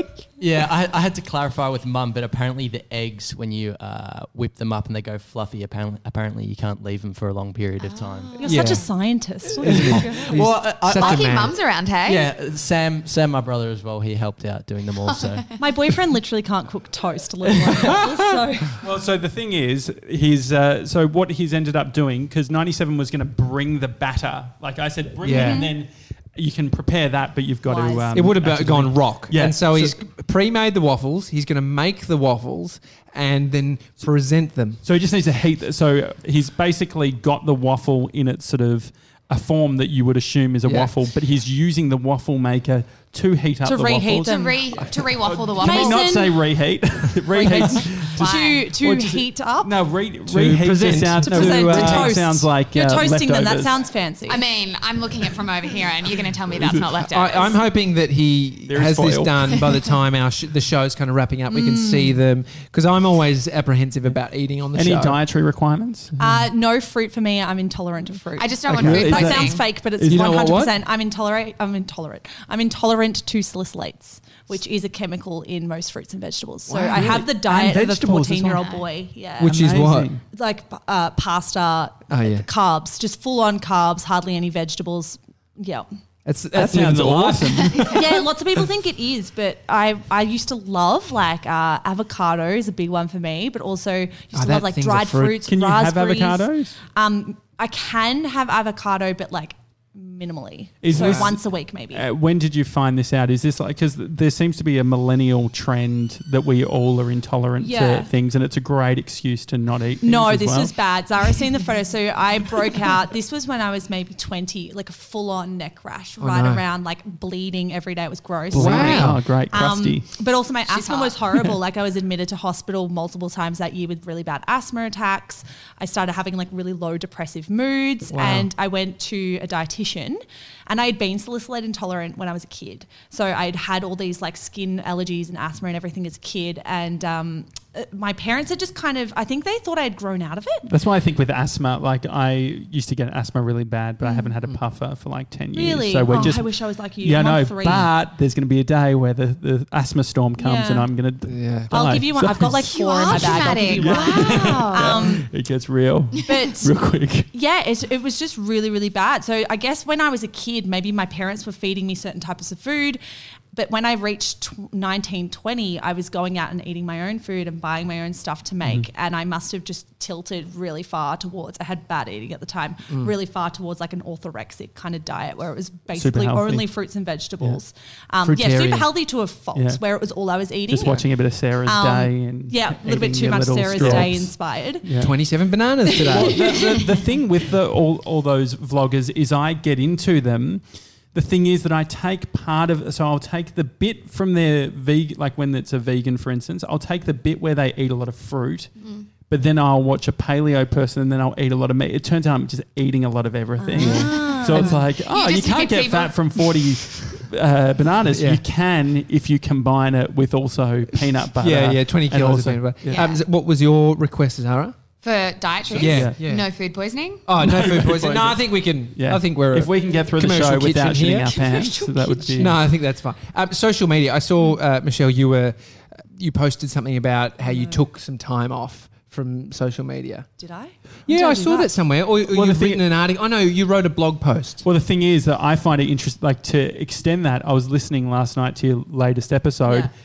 Yeah, I, I had to clarify with Mum, but apparently the eggs, when you uh, whip them up and they go fluffy, apparently, apparently you can't leave them for a long period of time. You're Yeah. such a scientist. Well, I, I, Such a Lucky man. mum's around, hey? yeah, Sam, Sam, my brother as well. He helped out doing them also. My boyfriend literally can't cook toast, let alone waffles, so Well, so the thing is, he's uh, so what he's ended up doing, because ninety-seven was going to bring the batter. Like I said, bring Yeah. it, and then you can prepare that, but you've got to. Wise. Um, It would have actually- gone rock. Yeah. And so, So- he's pre-made the waffles. He's going to make the waffles and then present them. So he just needs to heat. th- So he's basically got the waffle in its sort of a form that you would assume is a Yeah. waffle, but he's using the waffle maker to heat up To the reheat waffles. To them. re to re-waffle the Can we waffles. not Mason- say reheat? reheat. Why? to to Or just- heat up. No, re, reheat present. just sounds, To present, uh, to toast. sounds like You're uh, toasting them. That leftovers. sounds fancy. I mean, I'm looking at it from over here, and you're going to tell me that's not I, leftovers. I'm hoping that he There is has this foil. done by the time our sh- the show's kind of wrapping up. We can see them because I'm always apprehensive about eating on the Any show. dietary requirements? uh, no fruit for me. I'm intolerant to fruit. I just don't Okay. want food Is that that- poisoning. sounds fake, but it's You know one what, hundred what? percent. I'm intolerant. I'm intolerant. I'm intolerant to salicylates, which is a chemical in most fruits and vegetables. So Wow, I have really? the diet And of a vegetables as fourteen-year-old well. boy. Yeah, Which is what? Amazing. like uh, pasta, Oh, yeah. carbs, just full-on carbs, hardly any vegetables. Yeah. That's, That that's sounds living the life. awesome. Yeah, lots of people think it is, but I, I used to love like uh, avocado is a big one for me, but also used Oh, to that love like thing's a dried fruit. fruits, Can you have raspberries. avocados? Um, I can have avocado, but like minimally. Is so this- once a week maybe. Uh, when did you find this out? Is this like, because there seems to be a millennial trend that we all are intolerant Yeah. to things, and it's a great excuse to not eat things No, as this well. was bad. Zara's seen the photo. So I broke out. This was when I was maybe twenty, like a full on neck rash right no. around, like bleeding every day. It was gross. Wow. Oh, great, crusty. Um, but also my She's asthma hot. was horrible. Like I was admitted to hospital multiple times that year with really bad asthma attacks. I started having like really low depressive moods, Wow. and I went to a dietitian. And I had been salicylate intolerant when I was a kid. So I'd had all these like skin allergies and asthma and everything as a kid. And um, uh, my parents had just kind of, I think they thought I had grown out of it. That's why I think with asthma, like I used to get asthma really bad, but I haven't had a puffer for like ten years. Really? So we're Oh, just, I wish I was like you. yeah, I'm on no, three. but there's going to be a day where the, the asthma storm comes Yeah. and I'm going to Yeah. I'll die. give you one. So I've got like You four in are my bag. I'll give dramatic. you one. Wow. Um, it gets real, but real quick. yeah, it, it was just really, really bad. So I guess when I was a kid, maybe my parents were feeding me certain types of food. But when I reached tw- nineteen, twenty, I was going out and eating my own food and buying my own stuff to make. Mm-hmm. And I must have just tilted really far towards, I had bad eating at the time, Mm. really far towards like an orthorexic kind of diet where it was basically healthy. only fruits and vegetables. Um, yeah, Fruitarian. super healthy to a fault Yeah. where it was all I was eating. Just watching a bit of Sarah's Um, Day and yeah, a little bit eating too your much little Sarah's straws. Day inspired. Yeah. twenty-seven bananas today. Well, the, the, the thing with the, all, all those vloggers is I get into them. The thing is that I take part of, so I'll take the bit from their vegan, like when it's a vegan, for instance, I'll take the bit where they eat a lot of fruit, Mm. but then I'll watch a paleo person and then I'll eat a lot of meat. It turns out I'm just eating a lot of everything. So it's like, oh, you, just can't give get people- fat from forty uh, bananas. Yeah. You can if you combine it with also peanut butter. yeah, yeah, twenty and kilos also- of peanut butter. Yeah. Um, what was your request, Zara? For dietary, Yeah, yeah. no food poisoning. Oh, no food food poisoning. No, I poisoning. think we can. Yeah. I think we're. If we can get through the commercial show without kitchen shitting here. our pants, Commercial that would be. No, I think that's fine. Um, social media. I saw uh, Michelle. You were you posted something about how you took some time off from social media. Did I? Yeah, Don't I do saw that, somewhere. Or, or Well, the you've thing- written an article. I know you wrote a blog post. Well, the thing is that I find it interesting, like to extend that. I was listening last night to your latest episode, Yeah.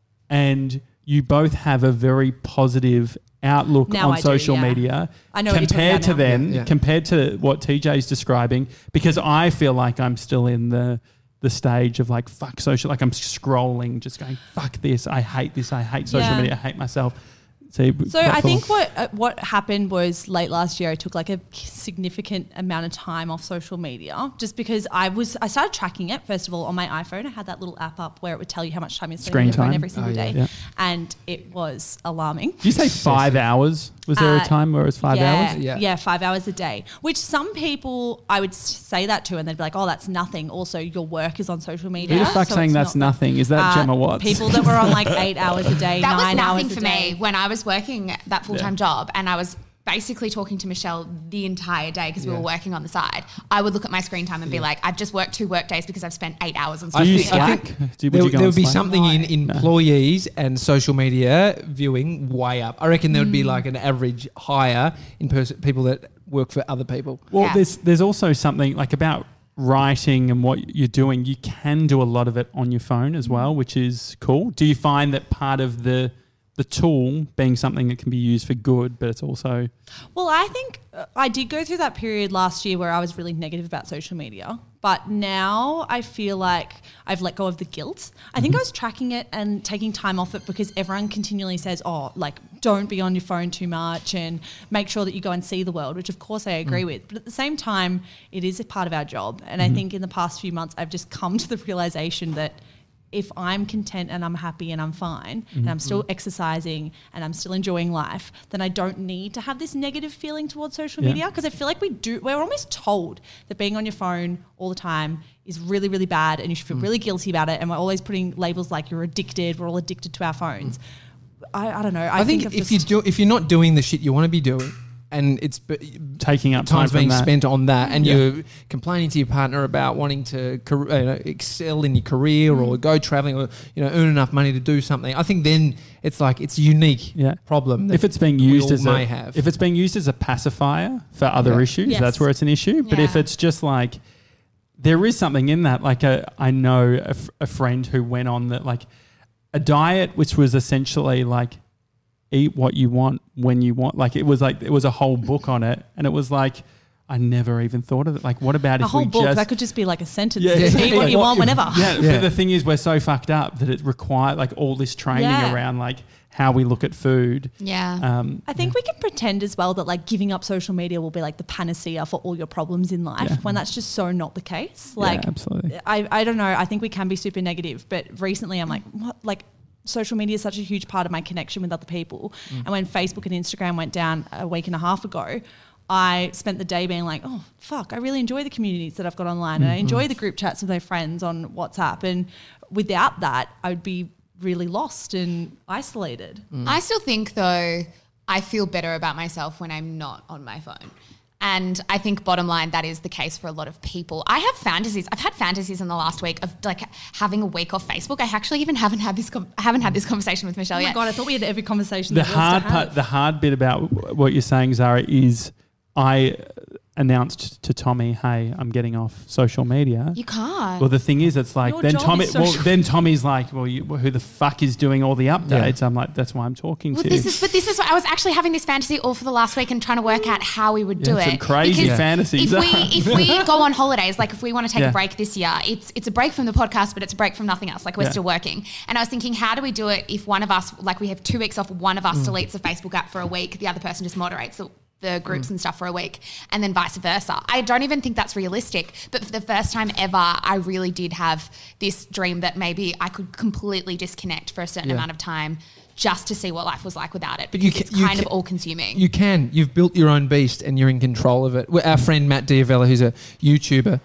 and you both have a very positive outlook Now on I do, social yeah. media I know what you're talking compared about to now. then, Yeah, yeah. compared to what T J's describing, because I feel like I'm still in the the stage of like fuck social, like I'm scrolling, just going fuck this, I hate this, I hate social Yeah. media, I hate myself. So, So I think what uh, what happened was late last year I took like a significant amount of time off social media just because I was I started tracking it first of all on my iPhone. I had that little app up where it would tell you how much time you spend on Screen your phone time. every single Oh, yeah. day, Yeah. and it was alarming. Did you say five hours? Was there Uh, a time where it was five yeah, hours? Yeah. Yeah, five hours a day. Which some people I would s- say that to, and they'd be like, "Oh, that's nothing." Also, your work is on social media. Who the fuck's so saying it's that's not- nothing? Is that Uh, Gemma Watts? People that were on like eight hours a day, That was nine hours nothing a for day. me when I was working that full time Yeah. job, and I was basically talking to Michelle the entire day because Yeah. we were working on the side, I would look at my screen time and be like, I've just worked two work days because I've spent eight hours on Do social you media. Slack? think Do you- would there, you go there on would be Slack? something in employees and social media viewing way up. I reckon there would be like an average higher in person people that work for other people. Well, Yeah. there's there's also something like about writing and what you're doing. You can do a lot of it on your phone as well, which is cool. Do you find that part of the the tool being something that can be used for good, but it's also Well, I think uh, I did go through that period last year where I was really negative about social media, but now I feel like I've let go of the guilt. I think I was tracking it and taking time off it because everyone continually says, oh, like, don't be on your phone too much and make sure that you go and see the world, which of course I agree with. But at the same time, it is a part of our job. And I think in the past few months, I've just come to the realization that if I'm content and I'm happy and I'm fine and I'm still exercising and I'm still enjoying life, then I don't need to have this negative feeling towards social Yeah. media because I feel like we do, we're almost told that being on your phone all the time is really, really bad and you should feel really guilty about it. And we're always putting labels like you're addicted, we're all addicted to our phones. I, I don't know. I, I, think, I've if just- you do, if you're not doing the shit you want to be doing, and it's b- taking up time time's from being that. spent on that, and Yeah. you're complaining to your partner about wanting to car- uh, you know, excel in your career or go traveling or you know earn enough money to do something, I think then it's like it's a unique Yeah. problem. That If it's being we used all as may a have. if it's being used as a pacifier for other Yeah. issues, Yes. that's where it's an issue. But if Yeah. it's just like there is something in that, like a, I know a, f- a friend who went on that like a diet which was essentially like eat what you want when you want. Like it was like it was a whole book on it, and it was like I never even thought of it. Like what about a if whole we book, just that could just be like a sentence. Yeah, Eat exactly. what you What want you- whenever. Yeah, Yeah. but the thing is, we're so fucked up that it requires like all this training Yeah. around like how we look at food. Yeah. Um, I think we can pretend as well that like giving up social media will be like the panacea for all your problems in life Yeah. when that's just so not the case. Like, yeah, absolutely. I, I don't know. I think we can be super negative, but recently I'm like, what? Like, social media is such a huge part of my connection with other people. And when Facebook and Instagram went down a week and a half ago, I spent the day being like, oh, fuck, I really enjoy the communities that I've got online and I enjoy the group chats with my friends on WhatsApp. And without that, I would be really lost and isolated. I still think though, I feel better about myself when I'm not on my phone. And I think bottom line, that is the case for a lot of people. I have fantasies. I've had fantasies in the last week of like having a week off Facebook. I actually even haven't had this. Com- I haven't had this conversation with Michelle Oh my yet. God, I thought we had every conversation The there was hard to part, have. the hard bit about w- what you're saying, Zara, is I announced to Tommy, "Hey, I'm getting off social media." You can't. Well, the thing is, it's like Your then job Tommy. is Well, social- then Tommy's like, "Well, you, well, who the fuck is doing all the updates?" I'm like, "That's why I'm talking Well, to this you." is, but this is what I was actually having this fantasy all for the last week and trying to work out how we would do Yeah, it. some crazy Because fantasies. If we if we go on holidays, like if we want to take Yeah. a break this year, it's it's a break from the podcast, but it's a break from nothing else. Like we're Yeah. still working. And I was thinking, how do we do it if one of us, like we have two weeks off, one of Mm. us deletes the Facebook app for a week, the other person just moderates the the groups and stuff for a week, and then vice versa. I don't even think that's realistic, but for the first time ever, I really did have this dream that maybe I could completely disconnect for a certain Yeah. amount of time just to see what life was like without it. But you Because ca- it's you kind of ca- all consuming. You can. You've built your own beast and you're in control of it. Well, our friend Matt Diavella, who's a YouTuber,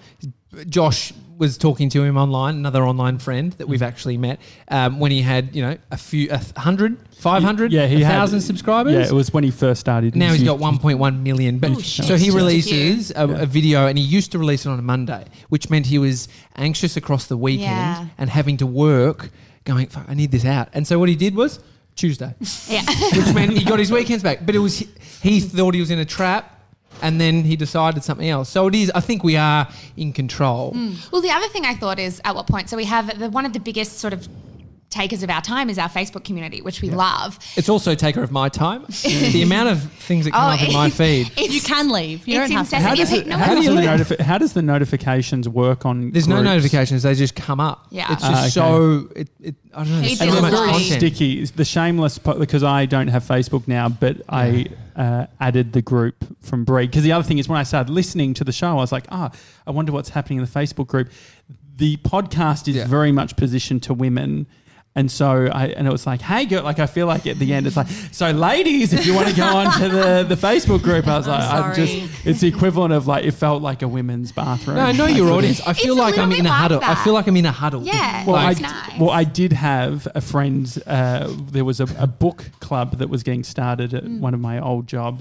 Josh was talking to him online, another online friend that we've actually met, um, when he had, you know, a few, a hundred, five hundred, yeah, he a had- thousand subscribers. Yeah, it was when he first started. Now his he's got YouTube- one point one million. But Oh, shit. so he Just a releases a, Yeah. a video, and he used to release it on a Monday, which meant he was anxious across the weekend Yeah. and having to work, going, "Fuck, I need this out." And so what he did was Tuesday, Yeah. which meant he got his weekends back. But it was he thought he was in a trap, and then he decided something else. So it is. I think we are in control. Well, the other thing I thought is at what point, so we have the, one of the biggest sort of takers of our time is our Facebook community, which we love. It's also a taker of my time. The amount of things that come Oh, up in my it's- feed. It's, You can leave. You It's don't have to. incessant. How You does, pick it, no how, one. does How the do you notifi- how does the notifications work on There's no groups? notifications; they just come up. Yeah. It's Ah, just okay. so. It, it, I don't know. There's It's so And There's it's much a very lot. content. sticky. It's the shameless po- because I don't have Facebook now, but I uh, added the group from Brie. Because the other thing is, when I started listening to the show, I was like, "Ah, I wonder what's happening in the Facebook group." The podcast is Yeah. very much positioned to women. And so I, and it was like, hey, girl, like I feel like at the end it's like, so ladies, if you want to go on to the, the Facebook group, I was like, I'm I'm sorry. just, it's the equivalent of like, it felt like a women's bathroom. No, I know Like, your it audience. I feel It's a like I'm little in bit a like huddle. I that. feel like I'm in a huddle. Yeah. Well, It's I, nice. well, I did have a friend. Uh, there was a, a book club that was getting started at one of my old jobs,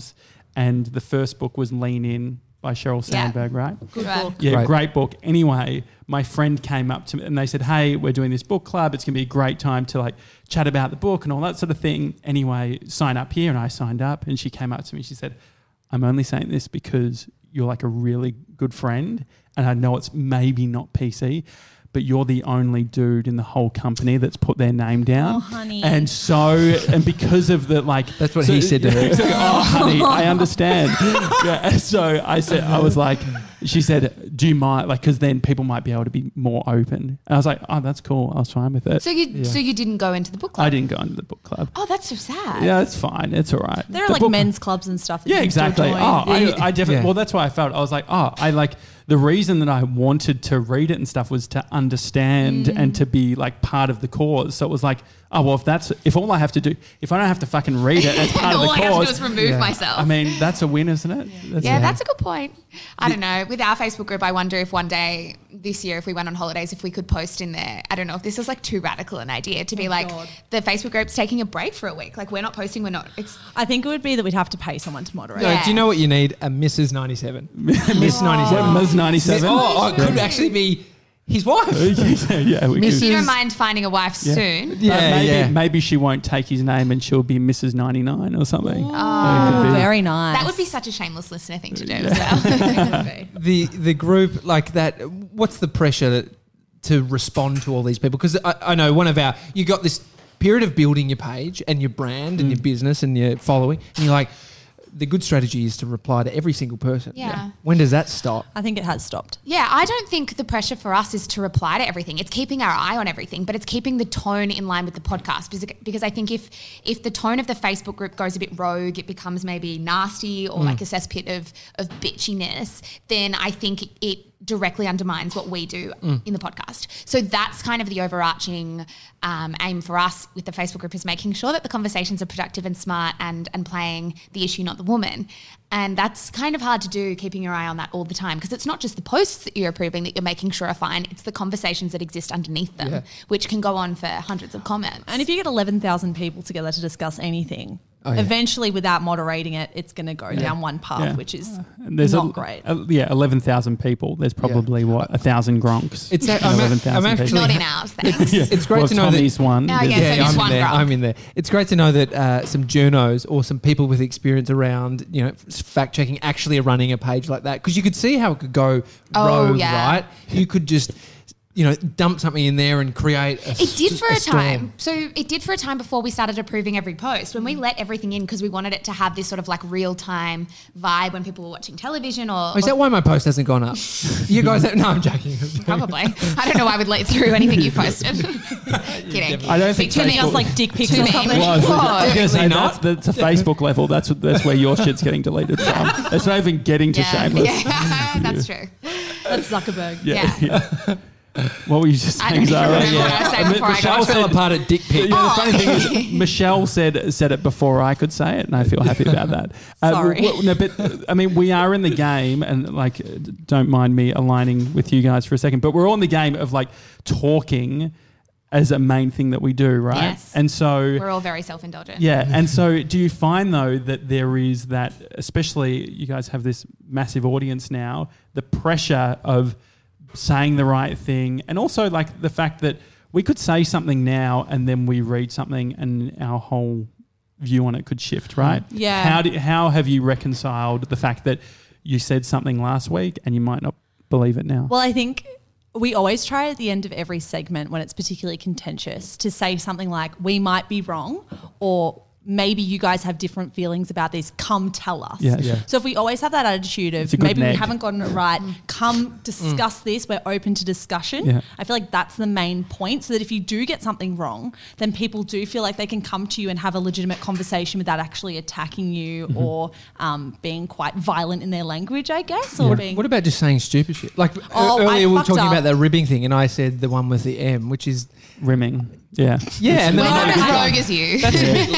and the first book was Lean In by Sheryl Yeah. Sandberg, right? Good Right. book. Yeah, Great. great book. Anyway, my friend came up to me and they said, hey, we're doing this book club. It's going to be a great time to like chat about the book and all that sort of thing. Anyway, sign up here. And I signed up and she came up to me. She said, I'm only saying this because you're like a really good friend. And I know it's maybe not P C, but you're the only dude in the whole company that's put their name down. Oh, honey. And so, and because of the like... That's what so- he said to her. Exactly. Oh, honey, I understand. Yeah, and so I said, I was like, she said, do you mind? Like, because then people might be able to be more open. And I was like, oh, that's cool. I was fine with it. So you Yeah. so you didn't go into the book club? I didn't go into the book club. Oh, that's so sad. Yeah, it's fine. It's all right. There are The like book- men's clubs and stuff. That Yeah, you can still exactly. join. Oh, I, I definitely. Yeah. Well, that's why I felt. I was like, oh, I like the reason that I wanted to read it and stuff was to understand Mm. and to be like part of the cause. So it was like, oh, well, if that's if all I have to do, if I don't have to fucking read it as part of All the I have to do cause, is remove Yeah. myself. I mean, that's a win, isn't it? That's yeah, a- that's a good point. I don't know. With our Facebook group, I wonder if one day this year, if we went on holidays, if we could post in there. I don't know if this is like too radical an idea to be like God. the Facebook group's taking a break for a week. Like we're not posting, we're not. It's, I think it would be that we'd have to pay someone to moderate. No, Yeah. do you know what you need? A Missus ninety-seven. Miss ninety-seven. Ms. ninety-seven. Oh, it could actually be his wife. yeah, we Missus could. you don't mind finding a wife Yeah. soon. But Yeah, maybe, yeah. maybe she won't take his name and she'll be Missus ninety-nine or something. Oh, It could be. very nice. That would be such a shameless listener thing to do as well. the the group like that. What's the pressure to respond to all these people? Because I, I know one of our you got this period of building your page and your brand and your business and your following, and you're like, the good strategy is to reply to every single person. Yeah. When does that stop? I think it has stopped. Yeah, I don't think the pressure for us is to reply to everything. It's keeping our eye on everything, but it's keeping the tone in line with the podcast. Because, because I think if if the tone of the Facebook group goes a bit rogue, it becomes maybe nasty or like a cesspit of of bitchiness, then I think it directly undermines what we do in the podcast. So that's kind of the overarching um, aim for us with the Facebook group, is making sure that the conversations are productive and smart and and playing the issue, not the woman. And that's kind of hard to do, keeping your eye on that all the time, because it's not just the posts that you're approving that you're making sure are fine, it's the conversations that exist underneath them, Yeah. which can go on for hundreds of comments. And if you get eleven thousand people together to discuss anything, Oh, yeah. eventually without moderating it, it's going to go down one path, Yeah. which is And there's not a, great. a- yeah, eleven thousand people. There's probably what a thousand gronks. It's a- in I'm a- eleven thousand I'm people. actually- not in ours, thanks. It's great well, to know that- Tommy's one. Oh, There's- yeah, so I'm just in one there. grok. I'm in there. It's great to know that uh, some journos or some people with experience around, you know, fact checking actually are running a page like that, because you could see how it could go Oh, rogue, yeah. right? You could just, you know, dump something in there and create a It did for a, storm. time. So it did for a time before we started approving every post. When we let everything in because we wanted it to have this sort of like real time vibe when people were watching television or, Oh, is or that why my post hasn't gone up? You guys, have, no, I'm joking. probably. I don't know why I would let through anything you posted. Kidding. I don't think Too many Facebook- us like dick pics Too or many. something. Well, I was, Whoa. I was going to say Definitely that's, that's a Facebook level. That's what- that's where your shit's getting deleted from. It's not even getting to Yeah, shameless. yeah, that's true. That's Zuckerberg. Yeah. Yeah. What were you just I saying, don't even Zara? remember what I was saying I mean, before I Michelle I got said- fell apart at dick pic. You know, the funny thing Oh. is, Michelle said said it before I could say it, and I feel happy about that. Uh, Sorry. w- no, but uh, I mean, we are in the game, and like, uh, don't mind me aligning with you guys for a second, but we're all in the game of like talking as a main thing that we do, right? Yes. And so We're all very self indulgent. yeah, and so do you find though that there is that, especially you guys have this massive audience now, the pressure of saying the right thing, and also like the fact that we could say something now and then we read something and our whole view on it could shift, right? Yeah. How do, how have you reconciled the fact that you said something last week and you might not believe it now? Well, I think we always try at the end of every segment when it's particularly contentious to say something like, we might be wrong, or maybe you guys have different feelings about this, come tell us. Yeah, yeah. So if we always have that attitude It's of a good maybe we neg. haven't gotten it right, come discuss this, we're open to discussion. Yeah. I feel like that's the main point, so that if you do get something wrong, then people do feel like they can come to you and have a legitimate conversation without actually attacking you Mm-hmm. or um, being quite violent in their language, I guess. Or What, being what about just saying stupid shit? Like Oh, earlier I we were fucked talking up. about that ribbing thing, and I said the one with the M, which is Rimming. Yeah. yeah, and We're then not I'm as like, rogue as you. That's, that's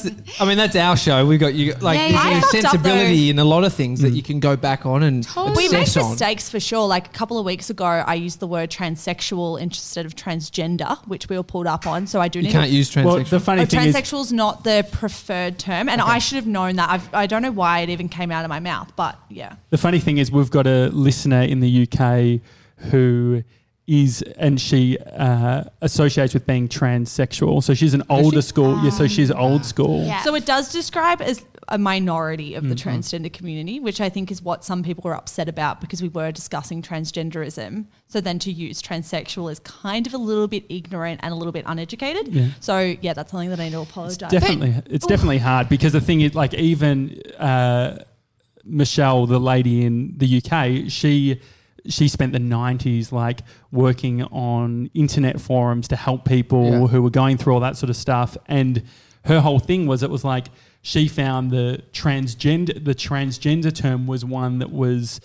that's. I mean, that's our show. We got you. Like, Yeah, there's yeah. a I fucked up, sensibility in a lot of things that you can go back on and We make obsess on. mistakes for sure. Like a couple of weeks ago, I used the word transsexual instead of transgender, which we all pulled up on. So I do You need can't use transsexual. Well, the funny Oh, thing is, transsexual is not the preferred term, and I should have known that. I've, I don't know why it even came out of my mouth, but yeah. the funny thing is, we've got a listener in the U K who is, and she uh, associates with being transsexual. So she's an older school. Yeah, so she's old school. Yeah. So it does describe as a minority of the Mm-hmm. transgender community, which I think is what some people are upset about because we were discussing transgenderism. So then to use transsexual is kind of a little bit ignorant and a little bit uneducated. Yeah. So yeah, that's something that I need to apologise. Definitely, it's definitely hard because the thing is, like, even uh, Michelle, the lady in the U K, she she spent the nineties like working on internet forums to help people Yeah. who were going through all that sort of stuff. And her whole thing was, it was like she found the transgender the transgender term was one that was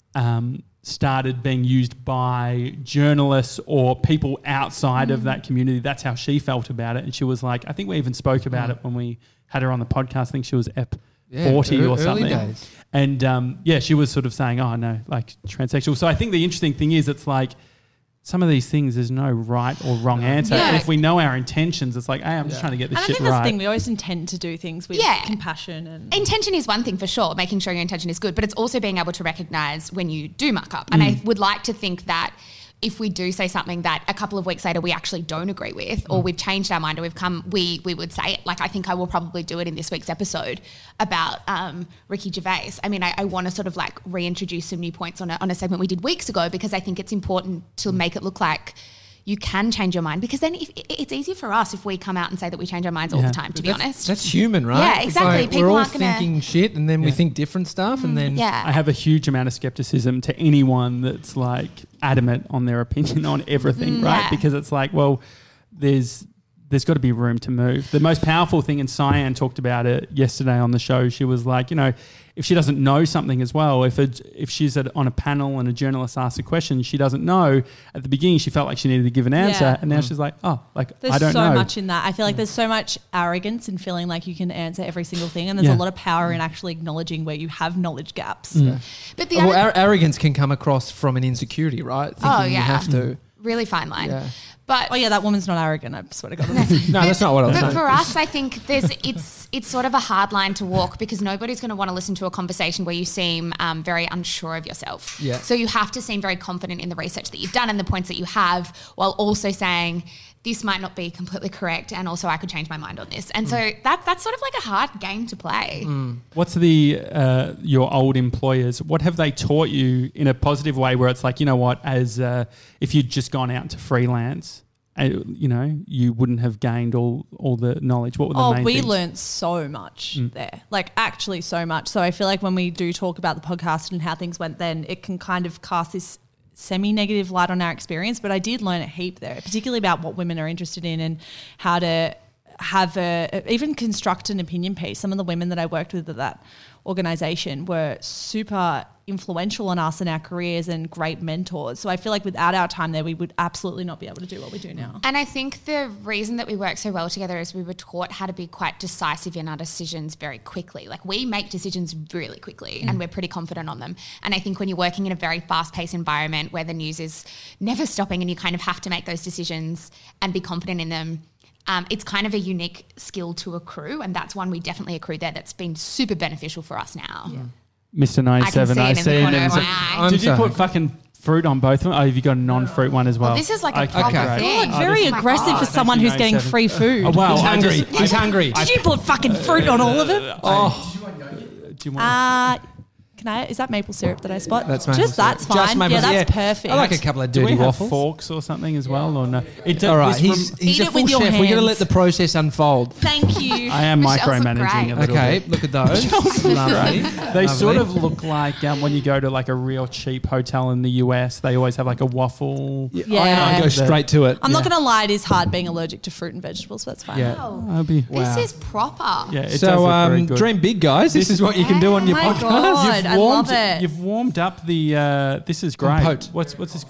um, started being used by journalists or people outside of that community. That's how she felt about it. And she was like, I think we even spoke about it when we had her on the podcast. I think she was ep Yeah, forty ear- or early something. days. And um, yeah, she was sort of saying, oh no, like transsexual. So I think the interesting thing is, it's like some of these things, there's no right or wrong answer. Yeah. And if we know our intentions, it's like, hey, I'm just Yeah. trying to get this And I shit think that's right. the thing. We always intend to do things with Yeah. compassion and Intention is one thing for sure, making sure your intention is good, but it's also being able to recognize when you do muck up. And I would like to think that if we do say something that a couple of weeks later we actually don't agree with, or we've changed our mind, or we've come, we we would say it. Like, I think I will probably do it in this week's episode about um, Ricky Gervais. I mean, I, I want to sort of like reintroduce some new points on a, on a segment we did weeks ago, because I think it's important to make it look like you can change your mind, because then if, it's easier for us if we come out and say that we change our minds all Yeah. the time, to be That's- honest. That's human, right? Yeah, It's exactly. like People we're all aren't gonna- thinking shit, and then we Yeah. think different stuff, and then yeah. I have a huge amount of skepticism to anyone that's like adamant on their opinion on everything, Mm, right? yeah. Because it's like, well, there's there's got to be room to move. The most powerful thing, and Cyan talked about it yesterday on the show, she was like, you know, if she doesn't know something as well, if it, if she's at, on a panel and a journalist asks a question she doesn't know, at the beginning she felt like she needed to give an answer, Yeah. and now she's like, oh, like, there's I don't so know. much in that. I feel like there's so much arrogance in feeling like you can answer every single thing, and there's Yeah. a lot of power in actually acknowledging where you have knowledge gaps. But the well, other, ar- arrogance can come across from an insecurity, right? Thinking Oh, you yeah. have to. really fine line. Yeah. But Oh yeah, that woman's not arrogant. I swear to God. No, that's not what I was But saying. for us, I think there's it's it's sort of a hard line to walk, because nobody's going to want to listen to a conversation where you seem um, very unsure of yourself. Yeah. So you have to seem very confident in the research that you've done and the points that you have, while also saying this might not be completely correct, and also I could change my mind on this. And so that that's sort of like a hard game to play. What's the uh, your old employers? What have they taught you in a positive way, where it's like, you know what, as uh, if you'd just gone out to freelance, uh, you know, you wouldn't have gained all all the knowledge. What were the Oh, main we things? learned so much Mm. there, like actually so much. So I feel like when we do talk about the podcast and how things went, then it can kind of cast this semi-negative light on our experience. But I did learn a heap there, particularly about what women are interested in and how to have a even construct an opinion piece. Some of the women that I worked with at that organisation were super influential on us in our careers and great mentors. So I feel like without our time there, we would absolutely not be able to do what we do now. And I think the reason that we work so well together is we were taught how to be quite decisive in our decisions very quickly. Like, we make decisions really quickly and we're pretty confident on them. And I think when you're working in a very fast-paced environment where the news is never stopping and you kind of have to make those decisions and be confident in them, um, it's kind of a unique skill to accrue. And that's one we definitely accrued there that's been super beneficial for us now. Mister ninety-seven, I I can see see. it in the and corner it's of like, my eye. I'm did you so put happy. fucking fruit on both of them? Oh, have you got a non-fruit one as well? Well, this is like a Okay, proper great. thing. God, Oh, very this is my aggressive God. for someone who's getting ninety-seven. free food. Oh, wow. He's I hungry. just- He's hungry. Did you put fucking fruit on all of it? Oh. Do you want Uh, can I? Is that maple syrup that I spot? That's maple just syrup. that's fine. Just maple yeah, syrup. that's perfect. I like a couple of Do we dirty have waffles. forks or something as well, or no? It, All right, this he's, rem- he's Eat a it full with your chef. We're going to hands. let the process unfold. Thank you. I am Michelle's look micromanaging great. a little Okay, bit. look at those. Lovely. They sort Lovely. of look like um, when you go to like a real cheap hotel in the U S, they always have like a waffle. Yeah. I go straight to it. I'm not going to lie. It is hard being allergic to fruit and vegetables, but that's fine. Yeah. Wow. I'll be, Wow. This is proper. yeah, it does So look very um, good. dream big, guys. This is what you can do on Oh your my podcast. God, You've I warmed, love it. You've warmed up the. Uh, this is great. Compote. What's what's this?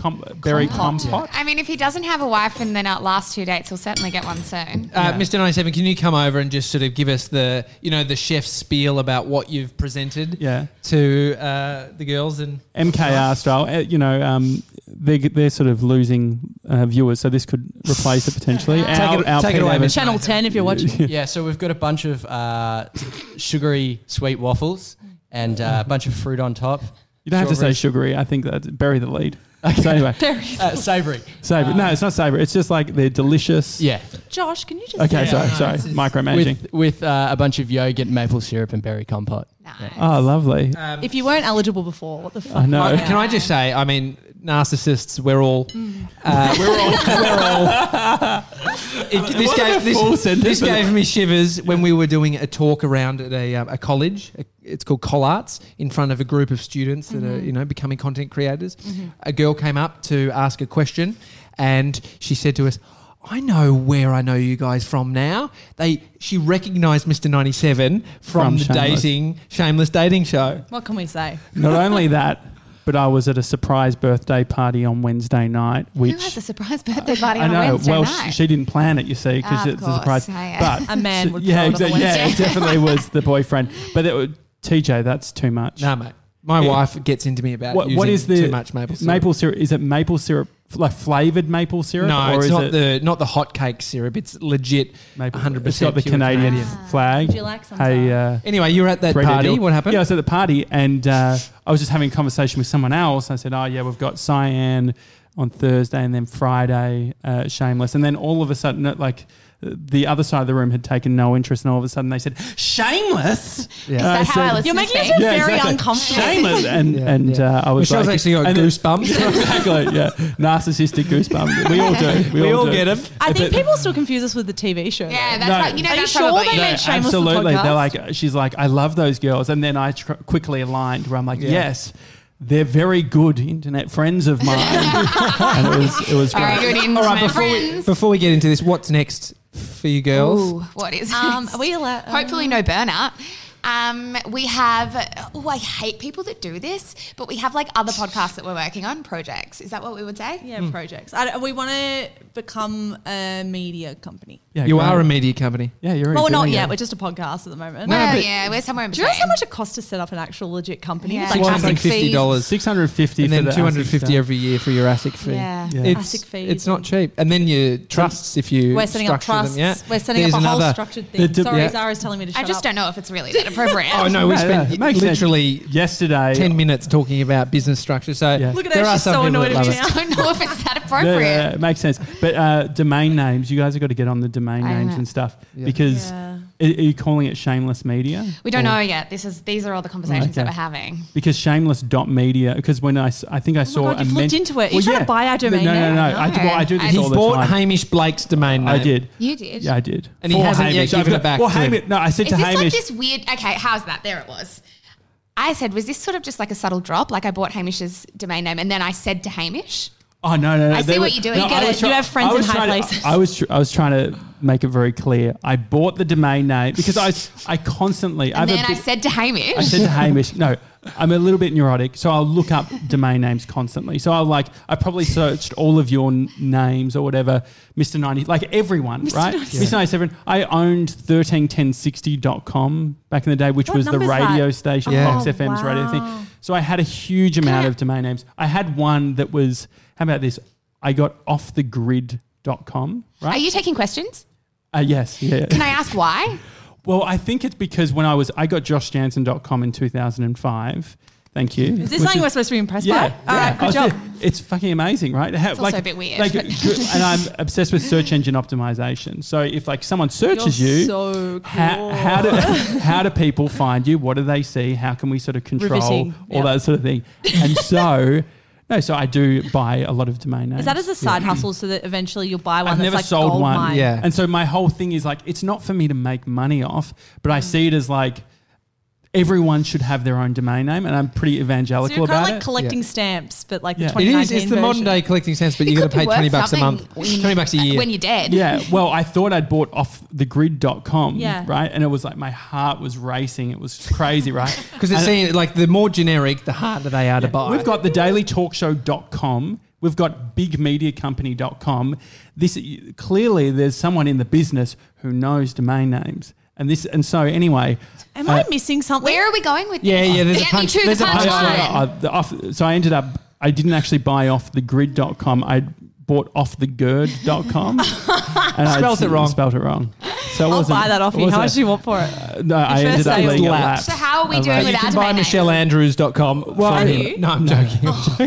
Com- berry Compote. compote. I mean, if he doesn't have a wife in the last two dates, he'll certainly get one soon. Uh, Yeah. Mister ninety-seven, can you come over and just sort of give us the, you know, the chef's spiel about what you've presented Yeah. to uh, the girls and M K R style. Uh, you know, um, they, they're sort of losing uh, viewers, so this could replace it potentially. Take Our- it- our take it Pete away, Evans- Mister Channel ten if you're watching. Yeah, so we've got a bunch of uh, sugary sweet waffles and uh, a bunch of fruit on top. You don't have to say Short sugary. I think that bury the lead. So anyway, ribs. Uh, savoury. savoury. No, it's not savoury. It's just like they're delicious. Yeah, Josh, can you just Okay, Yeah, sorry, no, sorry. this is- Micromanaging. with with uh, a bunch of yogurt, maple syrup, and berry compote. Nice. Oh, lovely. Um, If you weren't eligible before, what the fuck? I know. Uh, can I just say, I mean, narcissists, we're all, uh, we're all, we're all. It, this What gave, a this, full sentence. this gave me shivers when we were doing a talk around at a, um, a college. It's called Collarts, in front of a group of students that are, you know, becoming content creators. A girl came up to ask a question, and she said to us, I know where I know you guys from now. They she recognised Mister ninety-seven from, From the Shameless. dating Shameless dating show. What can we say? Not only that, but I was at a surprise birthday party on Wednesday night, Who which has a surprise birthday party I on a know. Wednesday Well, night? she, she didn't plan it, you see, because Ah, of it's a course. surprise. Yeah, yeah. But A man would yeah, throw it on a exactly. Yeah, it Wednesday. definitely was the boyfriend. But it, would- T J, that's too much. No, mate. My Yeah. wife gets into me about What, using what is the too much maple syrup. Maple syrup. Is it maple syrup, like flavored maple syrup? No, or it's is not it the not the hot cake syrup. It's legit maple? one hundred It's percent got the pure Canadian, Canadian. flag. Would you like some? Hey, Zara? uh, Anyway, you were at that Ready party. deal. What happened? Yeah, I was at the party and uh, I was just having a conversation with someone else. I said, oh, yeah, we've got Cyan on Thursday and then Friday, uh, Shameless. And then all of a sudden, uh, like, the other side of the room had taken no interest, and all of a sudden they said, Shameless? Yeah. Is that how I listen You're to making us speak? feel very uncomfortable. Shameless. And, Yeah, and yeah. Uh, I was Michelle's like... actually got and then- goosebumps. exactly, yeah. Narcissistic goosebumps. We all do. We, We all do. get 'em. I think But- people still confuse us with the T V show. Yeah, though. that's No. right. You know, Are you that's sure probably they No, meant Shameless the absolutely. podcast? They're like, she's like, I love those girls. And then I tr- quickly aligned where I'm like, Yeah. yes, they're very good internet friends of mine. and it was, it was very great. good internet All right, before we, friends. before we get into this, what's next for you girls? Ooh, what is Um, it? are we allowed? Hopefully no burnout. Um, we have, oh, I hate people that do this, but we have like other podcasts that we're working on, projects. Is that what we would say? Yeah, projects. I, don't- we want to become a media company. Yeah, You great. are a media company. Yeah, you're Well, we're not doing yet. it. We're just a podcast at the moment. No, Well, but- yeah, we're somewhere in Do between. you realize how much it costs to set up an actual legit company? Yeah. With, like Well, ASIC it's like fifty fees? dollars. six hundred fifty And for then the two hundred fifty ASIC stuff. every year for your ASIC fee. Yeah. Yeah. It's, ASIC fees it's not and- cheap. And then your trusts, if you We're setting up structure trusts. them, yeah. We're setting There's up a whole another- structured the thing. de- Sorry, yeah. Zara's telling me to shut I just up. don't know if it's really that appropriate. Oh, no, we No, spent no, it makes sense. literally Yesterday. ten minutes talking about business structure. So Yeah. Look at there her, are she's some so people annoyed that at love me it. now. I don't know if it's that Yeah, appropriate. yeah, it makes sense. But uh, domain names, you guys have got to get on the domain I names know. and stuff Yeah. because Yeah. are, are you calling it Shameless Media? We don't Or- know yet. This is these are all the conversations that Okay. we're having. Because shameless dot media. Because when I, s- I think I saw Oh God, a you've men- looked into it. You're trying to buy our domain No, no, name. no. I, do, well, I do No. this He's all the bought time. Hamish Blake's domain name. I did. You did. Yeah, I did. And he For hasn't yet Hamish. given I've it got- back Well, to him. Hamish. No, I said Is to this like Hamish. this weird? Okay, how's that? There it was. I said, was this sort of just like a subtle drop? Like I bought Hamish's domain name, and then I said to Hamish, Oh no, no, no! I see they what were- you're doing. no, You get I it. was try- You have friends I was in high trying to- places. I was, tr- I was trying to make it very clear. I bought the domain name because I, I constantly. I and have then a I bit- said to Hamish, I said to Hamish, no, I'm a little bit neurotic, so I'll look up domain names constantly. So I'll like, I probably searched all of your n- names or whatever, Mister ninety, like everyone, right? Mister ninety-seven. I owned thirteen ten sixty dot com back in the day, which What was the number's radio that? station, Yeah. Fox Oh, F M's radio wow. thing. So I had a huge amount of domain names. I had one that was, how about this? I got off the grid dot com, right? are you taking questions? uh, yes, yeah. Can I ask why? Well, I think it's because when I was, I got josh jansen dot com in two thousand five. Thank you. Is this Which something we're supposed to be impressed yeah, by? All yeah. right, I good was job. there. It's fucking amazing, right? How, It's also a bit weird, Like, but- good- and I'm obsessed with search engine optimization. So if like someone searches You're you, so cool. how, how do how do people find you? What do they see? How can we sort of control Riveting, all yeah. that sort of thing? And so, no, so I do buy a lot of domain names. Is that as a side hustle so that eventually you'll buy one I've that's never like sold gold one. mine? Yeah. And so my whole thing is like, it's not for me to make money off, but I see it as like everyone should have their own domain name, and I'm pretty So evangelical you're kind about of like it. collecting Yeah. stamps, but like Yeah. the It It twenty is. nineteen It's the modern day collecting stamps, but you got to could be pay worth twenty bucks a something month, when you- twenty bucks a year. when you're dead. Yeah, well, I thought I'd bought off the grid dot com, Yeah. right? And it was like my heart was racing. It was crazy, right? Because it's And- saying like the more generic, the harder they are to buy. We've got the daily talk show dot com, We've got big media company dot com. This clearly there's someone in the business who knows domain names. And this and so anyway. Am uh, I missing something? Where are we going with Yeah, this? yeah, there's a Get me punch- to the there's a punch- punchline. I, I, the off, so I ended up, I didn't actually buy off the grid dot com. I bought off the gird dot com. and I Spelt it wrong. Spelt it wrong. So it I'll wasn't- buy that off it you. How wasn't- much do you want for it? Uh, no, I first ended up sale. letting it Lapsed. lapse. So how are we I was doing like, with You our can buy domain michelle names? andrews dot com. Well, Are I- you? No, I'm joking. I'm joking.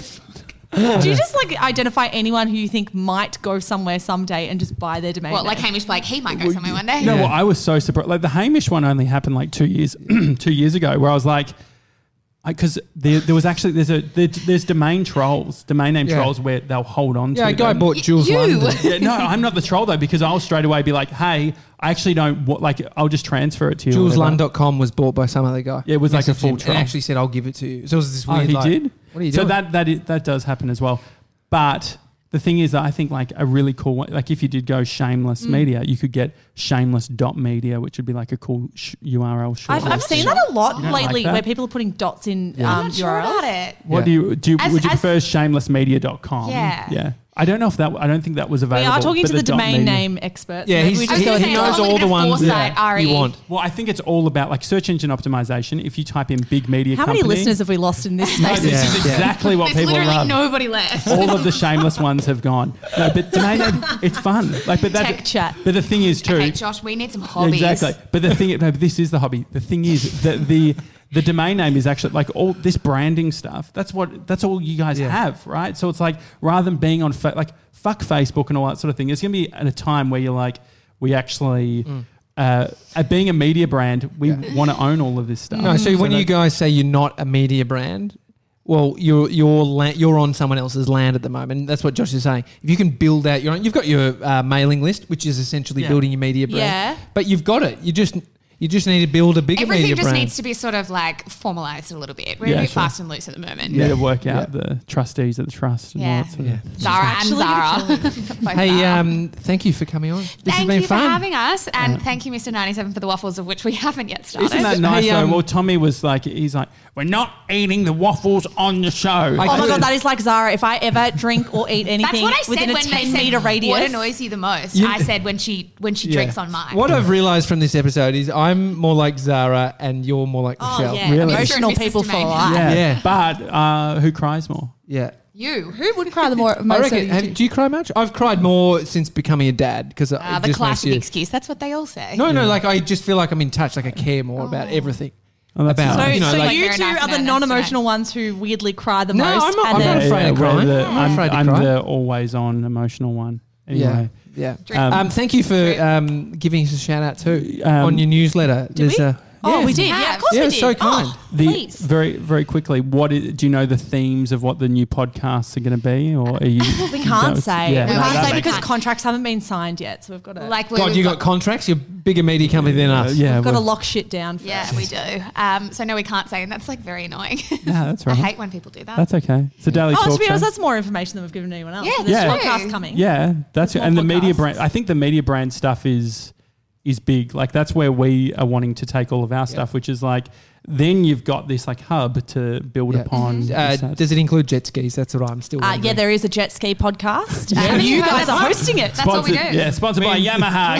Do you just like identify anyone who you think might go somewhere someday and just buy their domain Well, like name? Hamish Blake, he might go somewhere one day. No, well, I was so surprised. Like the Hamish one only happened like two years, two years ago, where I was like, because there, there was actually there's a there, there's domain trolls, domain name Yeah. trolls where they'll hold on Yeah, to a guy them. bought Jules you. London. Yeah, no, I'm not the troll though, because I'll straight away be like, hey, I actually don't want, like, I'll just transfer it to you. or jules whatever. lund dot com was bought by some other guy. Yeah, it was like a Messaged full him troll. And actually said, I'll give it to you. So it was this Oh, weird he like, did? What are you so doing? that that is, that does happen as well. But the thing is that I think like a really cool one, like if you did go shameless media, you could get shameless dot media, which would be like a cool sh- U R L short. I've, I've seen that a lot You don't like lately, that? where people are putting dots in Yeah. um, I'm not sure U R Ls. about it. What Yeah. do you do? You, As- would you as- prefer shameless media dot com? Yeah. yeah. I don't know if that. I don't think that was We available. are talking but to the, dot domain media- name experts. Yeah, Maybe he's, we I was he, gonna he say, knows someone all with the a ones foresight, that R E. you want. Well, I think it's all about like search engine optimization. If you type in big media How company, many listeners have we lost in this no, space? this Yeah. is exactly what There's people literally love. nobody left. All of the shameless ones have gone. No, but domain name, it's fun. Like, but that, Tech chat. But the thing is too. Okay, Josh, we need some Yeah, hobbies. exactly. But the thing, no, but this is the hobby. The thing is that the the domain name is actually like all this branding stuff. That's what that's all you guys Yeah. have, right? So it's like rather than being on fa- like fuck Facebook and all that sort of thing, it's gonna be at a time where you're like, we actually. Mm. Uh, at being a media brand, we want to own all of this stuff. No, so when that- you guys say you're not a media brand, well, you're you're la- you're on someone else's land at the moment. That's what Josh is saying. If you can build out your own, you've got your uh, mailing list, which is essentially Yeah. building your media brand. Yeah. But you've got it. You just you just need to build a bigger Everything media just brand. needs to be sort of like formalized a little bit. We're Yeah, a bit sure. fast and loose at the moment. you need to work Yeah. out the trustees of the trust. And all Yeah. that sort of Yeah. Zara and Actually Zara. Both Hey, are. um, thank you for coming on. This has Thank been you fun. for having us, and thank you, Mister ninety-seven, for the waffles, of which we haven't yet started. Isn't that nice Hey, though? um, Well, Tommy was like, he's like, we're not eating the waffles on the show. I Oh my could- god, that is like Zara. If I ever drink or eat anything That's what I within said a when ten they meter said, radius, what annoys you the most? You- I said when she when she Yeah. drinks on mine. What I've realised from this episode is I'm more like Zara and you're more like oh Michelle. yeah, Really? emotional Mister and people Missus for Domain. life. yeah. Yeah. But uh, who cries more? Yeah. You. Who would cry the more? I Most reckon. of you Have, do you cry much? I've cried more since becoming a dad because Uh, the classic excuse. That's what they all say. No, no, like I just feel like I'm in touch. Like I care more about everything. Oh, that's About- So, nice. you know, so like- you Very two nice are the notice non-emotional ones who weirdly cry the No, most. I'm not- and I'm then- not afraid of we're crying. the- I'm I'm, afraid to I'm cry. the always on emotional one. Anyway. Yeah. Drink. Um, Um, thank you for um, giving us a shout out too Um, on your newsletter. Did we? A, Oh, Yes. we did. Yeah, have. of course Yeah, we it's did. so kind. Oh, The, please. very, very quickly, what is, do you know the themes of what the new podcasts are going to be, or are you? We can't say. Yeah, we no, can't that say makes because sense. contracts haven't been signed yet. So we've got to Like God, we've you got contracts. You're a bigger media company than Uh, us. yeah, we've got to well- lock shit down. First. Yeah, we do. Um, so no, we can't say, and that's like very annoying. No, that's I right. hate when people do that. That's okay. It's a daily Oh, talk to be honest, show. that's more information than we've given anyone else. Yeah, So there's Yeah. a podcast coming. Yeah, that's More and the media podcasts. brand. I think the media brand stuff is is big. Like that's where we are wanting to take all of our stuff, which is like then you've got this like hub to build Yeah. upon. Uh, This, that. does it include jet skis? That's what I'm still. Uh, wondering. yeah, there is a jet ski podcast, Yeah. and you Yeah. guys are hosting it. That's what we Sponsored- do. Yeah, sponsored by Yamaha,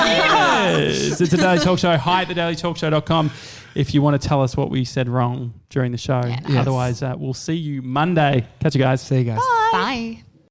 guys. It's a Daily Talk Show. Hi at the daily talk show dot com if you want to tell us what we said wrong during the show. Yeah, nice. Otherwise, uh, we'll see you Monday. Catch you guys. See you guys. Bye.